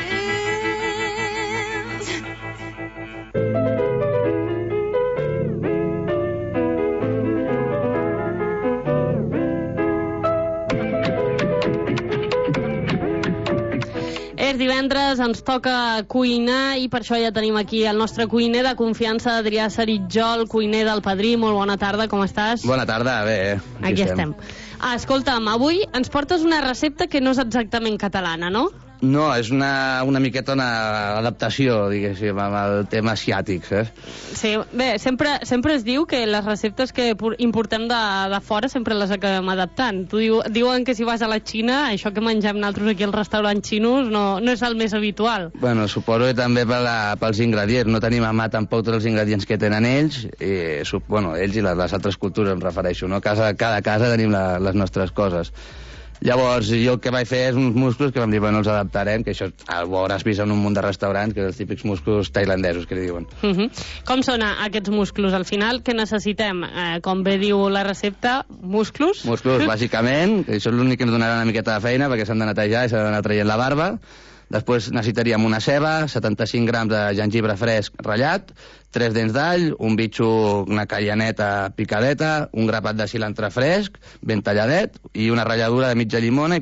Speaker 5: És divendres, ens toca cuinar i per això ja tenim aquí el nostre cuiner de confiança, Adrià Saritjol, cuiner del Padrí. Molt bona tarda, com estàs?
Speaker 13: Bona tarda, bé.
Speaker 5: Aquí estem. Escolta'm, avui ens portes una recepta que no és exactament catalana, no?
Speaker 13: No, és una miqueta una adaptació, diguéssim, amb el tema asiàtic, saps?
Speaker 5: Sí, bé, sempre es diu que les receptes que importem de fora sempre les acabem adaptant. Diuen que si vas a la Xina, això que mengem nosaltres aquí als restaurants xinos no és el més habitual.
Speaker 13: Bueno, suposo que també pels ingredients. No tenim a mà tampoc tots els ingredients que tenen ells, ells i les altres cultures, em refereixo, no? Cada casa tenim les nostres coses. Llavors, jo el que vaig fer és uns musclos que vam dir, bueno, els adaptarem, que això ho hauràs vist en un munt de restaurants, que són els típics musclos tailandesos, que li diuen.
Speaker 5: Com són aquests musclos? Al final, què necessitem? Com bé diu la recepta, musclos?
Speaker 13: Musclos, bàsicament, que això és l'únic que ens donarà una miqueta de feina, perquè s'han de netejar i s'ha d'anar traient la barba. Després necessitaríem una ceba, 75 grams de gengibre fresc ratllat, 3 dents d'all, un bitxo, una callaneta picadeta, un grapat de cilantre fresc, ben talladet, i una ratlladura de mitja llimona i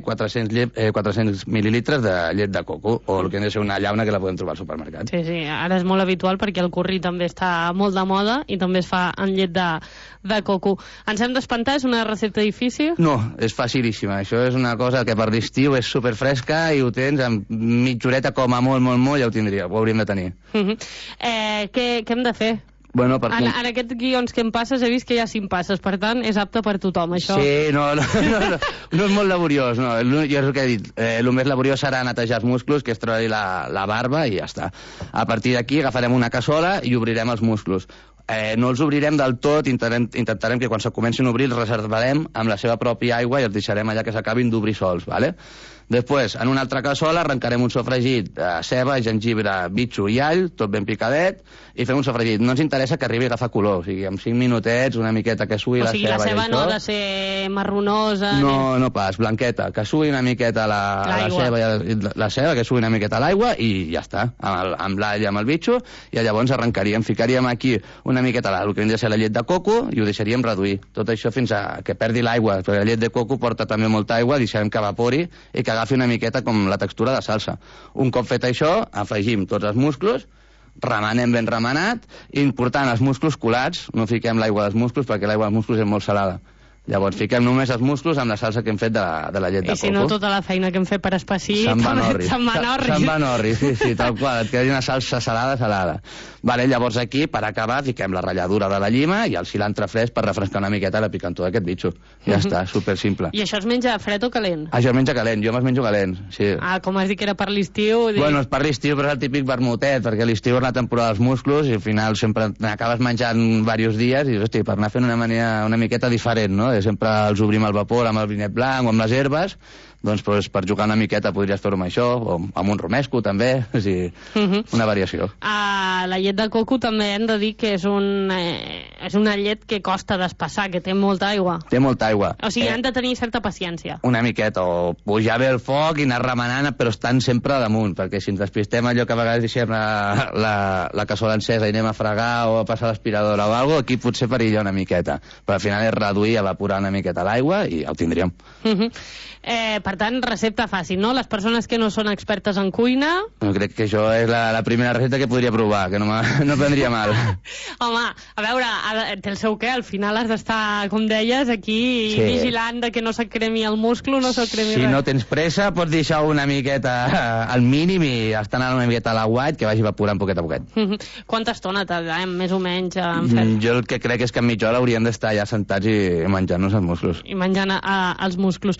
Speaker 13: 400 mil·lilitres de llet de coco, o el que ha de ser una llauna que la podem trobar al supermercat.
Speaker 5: Sí, ara és molt habitual perquè el curri també està molt de moda i també es fa en llet de coco. Ens hem d'espantar? És una recepta difícil?
Speaker 13: No, és facilíssima. Això és una cosa que per l'estiu és superfresca i ho tens en mitja horeta, com a molt, ja ho hauríem de tenir.
Speaker 5: Què hem de fer?
Speaker 13: Bueno,
Speaker 5: en aquests guions que em passes he vist que hi ha 5 passes, per tant és apte per tothom, això.
Speaker 13: Sí, no és molt laboriós, no. Jo és el que he dit, el més laboriós serà netejar els musclos, que és treure la barba i ja està. A partir d'aquí agafarem una cassola i obrirem els musclos. No els obrirem del tot, intentarem que quan se comencin a obrir els reservarem amb la seva pròpia aigua i els deixarem allà que s'acabin d'obrir sols, ¿vale? Després, en una altra cassola, arrencarem un sofregit de ceba, gengibre, bitxo i all, tot ben picadet, i fem un sofregit. No ens interessa que arribi a agafar color, o sigui, amb 5 minutets, una miqueta que sugui la ceba.
Speaker 5: O sigui, la ceba no ha de ser marronosa...
Speaker 13: No pas, blanqueta, que sugui una miqueta la ceba, que sugui una miqueta l'aigua, i ja està, amb l'all i amb el bitxo, i llavors ficaríem aquí una miqueta el que hauria de ser la llet de coco, i ho deixaríem reduir. Tot això fins a que perdi l'aigua, perquè la llet de coco porta també molta aigua, deixarem que evapori i que agafi una miqueta com la textura de salsa. Un cop fet això, afegim tots els musclos, remenem ben remenat, i important, els musclos colats, no fiquem l'aigua dels musclos perquè l'aigua dels musclos és molt salada. Llavors fiquem només els musclos amb la salsa que hem fet de la llet de coco.
Speaker 5: I si no, tota la feina que hem fet per espessir...
Speaker 13: Se'n va orri, sí, tal qual, et queda una salsa salada. Vale, llavors aquí, per acabar, fiquem la ratlladura de la llima i el cilantre fresc per refrescar una miqueta la picantor d'aquest bitxo. Ja està, super simple.
Speaker 5: I això es menja fred o calent?
Speaker 13: Això es menja calent, jo me'ls menjo calent, sí.
Speaker 5: Com has dit que era per l'estiu...
Speaker 13: Bueno, és per l'estiu, però és el típic vermutet, perquè l'estiu és la temporada dels musclos i al final sempre n'acabes menjant diversos dies i, hosti, per anar fent una miqueta diferent, no? Sempre els obrim al vapor amb el vinet blanc o amb les herbes, doncs per jugar una miqueta podries fer-ho amb això, o amb un romesco també, o sigui, una variació.
Speaker 5: La llet de coco també hem de dir que és una llet que costa despassar, que té molta aigua.
Speaker 13: Té molta aigua.
Speaker 5: O sigui, han de tenir certa paciència.
Speaker 13: Una miqueta, o pujar bé el foc i anar remenant, però estan sempre damunt, perquè si ens despistem allò que a vegades deixem la cassola encesa i anem a fregar o a passar l'aspiradora o alguna cosa, aquí potser perilla una miqueta, però al final és reduir, evaporar una miqueta l'aigua i ho tindríem.
Speaker 5: Per tant, recepta fàcil, no? Les persones que no són expertes en cuina...
Speaker 13: Crec que això és la primera recepta que podria provar, que no prendria mal.
Speaker 5: Home, a veure, té el seu què? Al final has d'estar, com deies, aquí vigilant de que no se't cremi el musclo, no se't cremi res.
Speaker 13: Si no tens pressa, pots deixar una miqueta al mínim i estar anant una miqueta a l'aguat, que vagi evaporant poquet a poquet.
Speaker 5: Quanta estona tardem, més o menys, en fer?
Speaker 13: Jo el que crec és que en mitja hora hauríem d'estar ja sentats i menjant-nos els musclos.
Speaker 5: I menjant els musclos.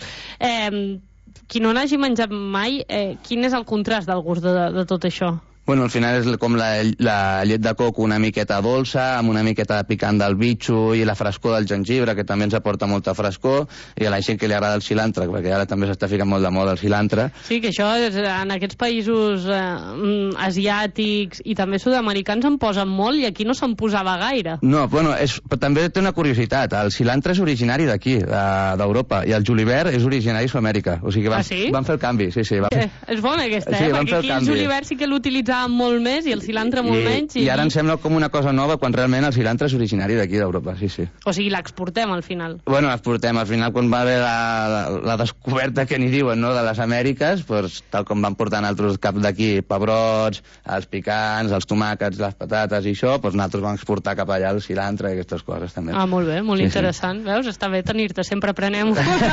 Speaker 5: Qui no n'hagi menjat mai, quin és el contrast del gust de tot això?
Speaker 13: Bueno, al final és com la llet de coco una miqueta dolça, amb una miqueta de picant del bitxo i la frescor del gengibre, que també ens aporta molta frescor, i a la gent que li agrada el cilantre, perquè ara també s'està ficant molt de moda el cilantre.
Speaker 5: Sí, que això en aquests països asiàtics i també sud-americans en posen molt i aquí no se'n posava gaire.
Speaker 13: No, bueno, també té una curiositat. El cilantre és originari d'aquí, d'Europa, i el julivert és originari de Sud-amèrica. O sigui que van fer el canvi, sí.
Speaker 5: És bona aquesta, perquè aquí el julivert sí que l'utilitzava molt més i el cilantre molt menys.
Speaker 13: I ara em sembla com una cosa nova quan realment el cilantre és originari d'aquí d'Europa, sí.
Speaker 5: O sigui, l'exportem al final.
Speaker 13: Bueno, l'exportem. Al final, quan va haver la descoberta que n'hi diuen, no?, de les Amèriques, doncs, tal com van portant altres cap d'aquí, pebrots, els picants, els tomàquets, les patates i això, doncs nosaltres vam exportar cap allà el cilantre i aquestes coses també.
Speaker 5: Molt bé, molt interessant. Veus? Està bé tenir-te. Sempre aprenem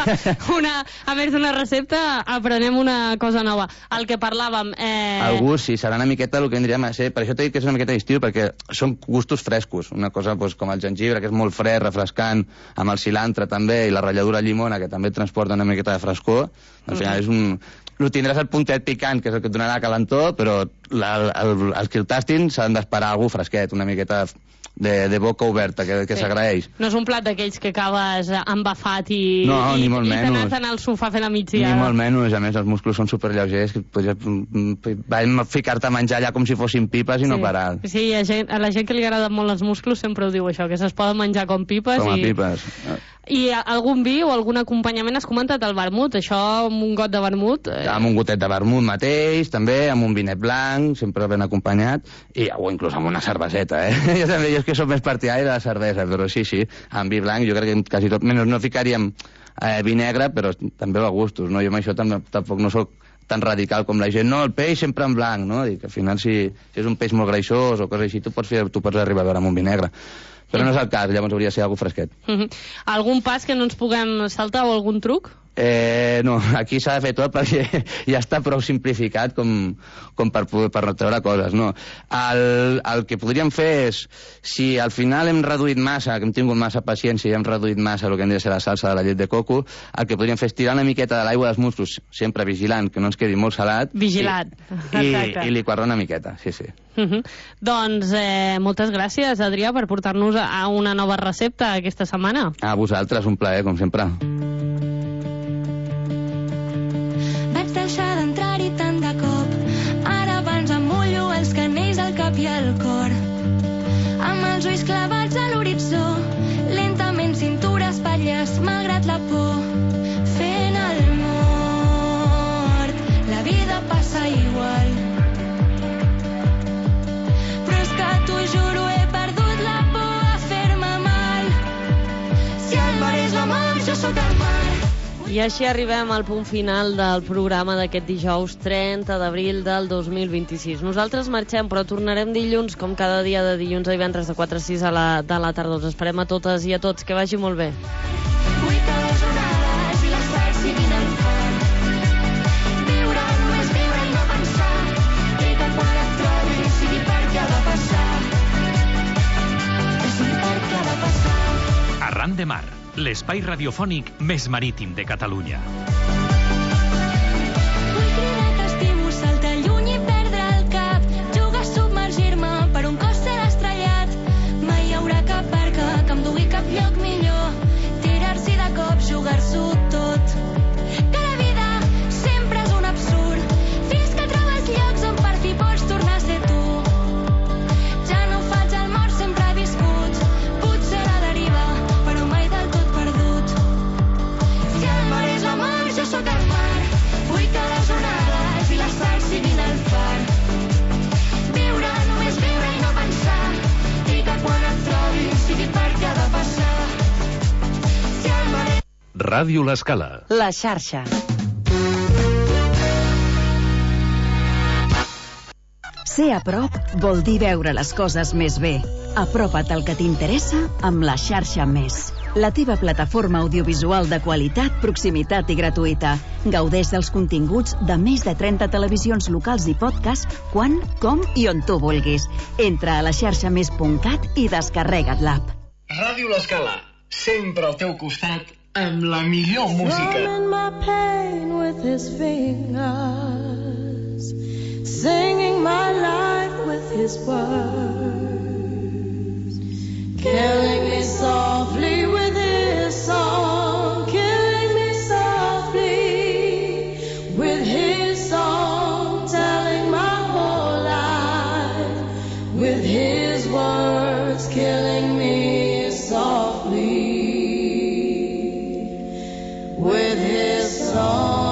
Speaker 5: a més d'una recepta, aprenem una cosa nova. El que parlàvem...
Speaker 13: El gust, sí, serà una miqueta el que tindríem a ser, per això t'he dit que és una miqueta d'estiu, perquè són gustos frescos, una cosa com el gengibre, que és molt fresc, refrescant, amb el cilantre també, i la ratlladura llimona, que també transporta una miqueta de frescor. Al final tindràs el puntet picant, que és el que et donarà calentor, però els que el tastin s'han d'esperar algú fresquet, una miqueta de boca oberta, que s'agraeix.
Speaker 5: No és un plat d'aquells que acabes embafat i t'anaves al sofà fent la migdiada.
Speaker 13: Ni molt menys, a més els músculs són superlleugers, que vam ficar-te a menjar allà com si fossin pipes i no parar.
Speaker 5: Sí, a la gent que li agraden molt els músculs sempre ho diu això, que se'ls poden menjar com pipes.
Speaker 13: Com a pipes.
Speaker 5: I algun vi o algun acompanyament? Has comentat el vermut, això amb un got de vermut?
Speaker 13: Amb un gotet de vermut mateix, també, amb un vinet blanc, sempre ben acompanyat, o inclús amb una cerveseta, Jo també, jo és que soc més partidari de la cervesa, però sí, amb vi blanc, jo crec que quasi tot, menys no ficaríem vi negre, però també va a gustos, no? Jo amb això tampoc no soc tan radical com la gent, no, el peix sempre en blanc, no? Dic, al final, si és un peix molt greixós o coses així, tu pots arribar a veure amb un vi negre. Però no és el cas, llavors hauria de ser algú fresquet.
Speaker 5: Algun pas que no ens puguem saltar o algun truc?
Speaker 13: No, aquí s'ha de fer tot perquè ja està prou simplificat com per treure coses, no. El que podríem fer és, si al final hem reduït massa, que hem tingut massa paciència i hem reduït massa el que hem de ser la salsa de la llet de coco, el que podríem fer és tirar una miqueta de l'aigua dels musclos, sempre vigilant, que no ens quedi molt salat.
Speaker 5: Vigilat.
Speaker 13: I liquar-lo una miqueta, sí.
Speaker 5: Doncs moltes gràcies, Adrià, per portar-nos a una nova recepta aquesta setmana.
Speaker 13: A vosaltres, un plaer, com sempre.
Speaker 11: Vaig deixar d'entrar-hi tant de cop. Ara abans em mullo els canells, el cap i el cor. Amb els ulls clavats a l'horitzó, lentament cintura, espatlles, malgrat la por. Fent el mort, la vida passa igual. Però és que t'ho juro, he perdut la por a fer-me mal. Si el mar és la mar, jo sóc el mar.
Speaker 5: I així arribem al punt final del programa d'aquest dijous 30 d'abril del 2026. Nosaltres marxem, però tornarem dilluns, com cada dia de dilluns a divendres de 4 a 6 de la tarda. Us esperem a totes i a tots. Que vagi molt bé.
Speaker 11: Vull que les onades i les valls siguin el fort. Viure, només viure i no pensar. I que quan et trobi sigui perquè ha de passar. Que sigui perquè ha de passar.
Speaker 4: Arran de mar, l'espai radiofònic més marítim de Catalunya.
Speaker 11: Vull cridar que estimo, saltar lluny i perdre el cap. Jugar a submergir-me per un cos ser estrellat. Mai hi haurà cap barca que em dugui cap lloc millor. Tirar-s'hi de cop, jugar-s'ho tot. Que la vida sempre és un absurd. Fins que trobes llocs on per fi pots tornar a ser tu. Ja no faig el mort, sempre he viscut. Potser a la deriva, però mai del tot perdut. Si el mar és la mar, jo sóc el mar. Vull que les onades i les valls siguin el far. Viure, només viure i no pensar. I que quan et trobi sigui perquè ha de passar. Si el mar és...
Speaker 2: Ràdio L'Escala.
Speaker 3: La xarxa.
Speaker 14: Ser a prop vol dir veure les coses més bé. Apropa't al que t'interessa amb la xarxa Més. La teva plataforma audiovisual de qualitat, proximitat i gratuïta. Gaudeix dels continguts de més de 30 televisions locals i podcast quan, com i on tu vulguis. Entra a laxarxamés.cat i descarrega't l'app.
Speaker 15: Ràdio L'Escala, sempre al teu costat amb la millor música.
Speaker 11: Drumming my pain with his fingers, singing my life with his words, killing me softly with his song, killing me softly with his song, telling my whole life with his words, killing me softly with his song.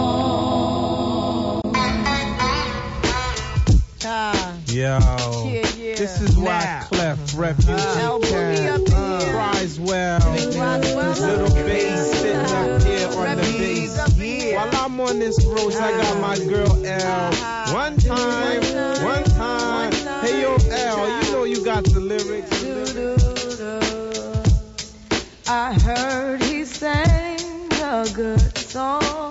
Speaker 16: Yo, this is Wyclef, Refugee Camp, Criswell, Little Bass sitting up here on the bass. While I'm on this road, I got my girl L. One time, hey yo L, you know you got the lyrics.
Speaker 11: I heard he sang a good song.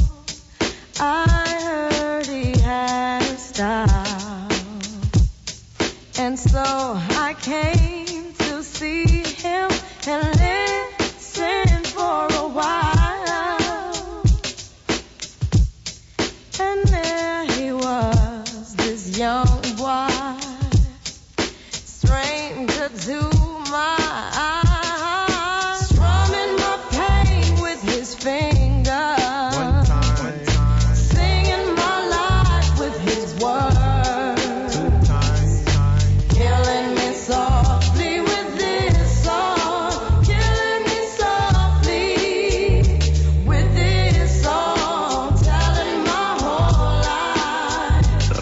Speaker 11: I heard he had a style. And so I came to see him and listen for a while. And there he was, this young boy, stranger to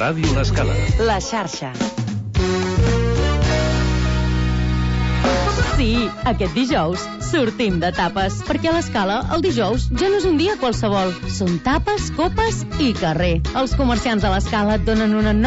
Speaker 2: Ràdio L'Escala.
Speaker 3: La xarxa.
Speaker 17: Sí, aquest dijous sortim de tapes, perquè a l'Escala el dijous ja no és un dia qualsevol. Són tapes, copes i carrer. Els comerciants de l'Escala et donen una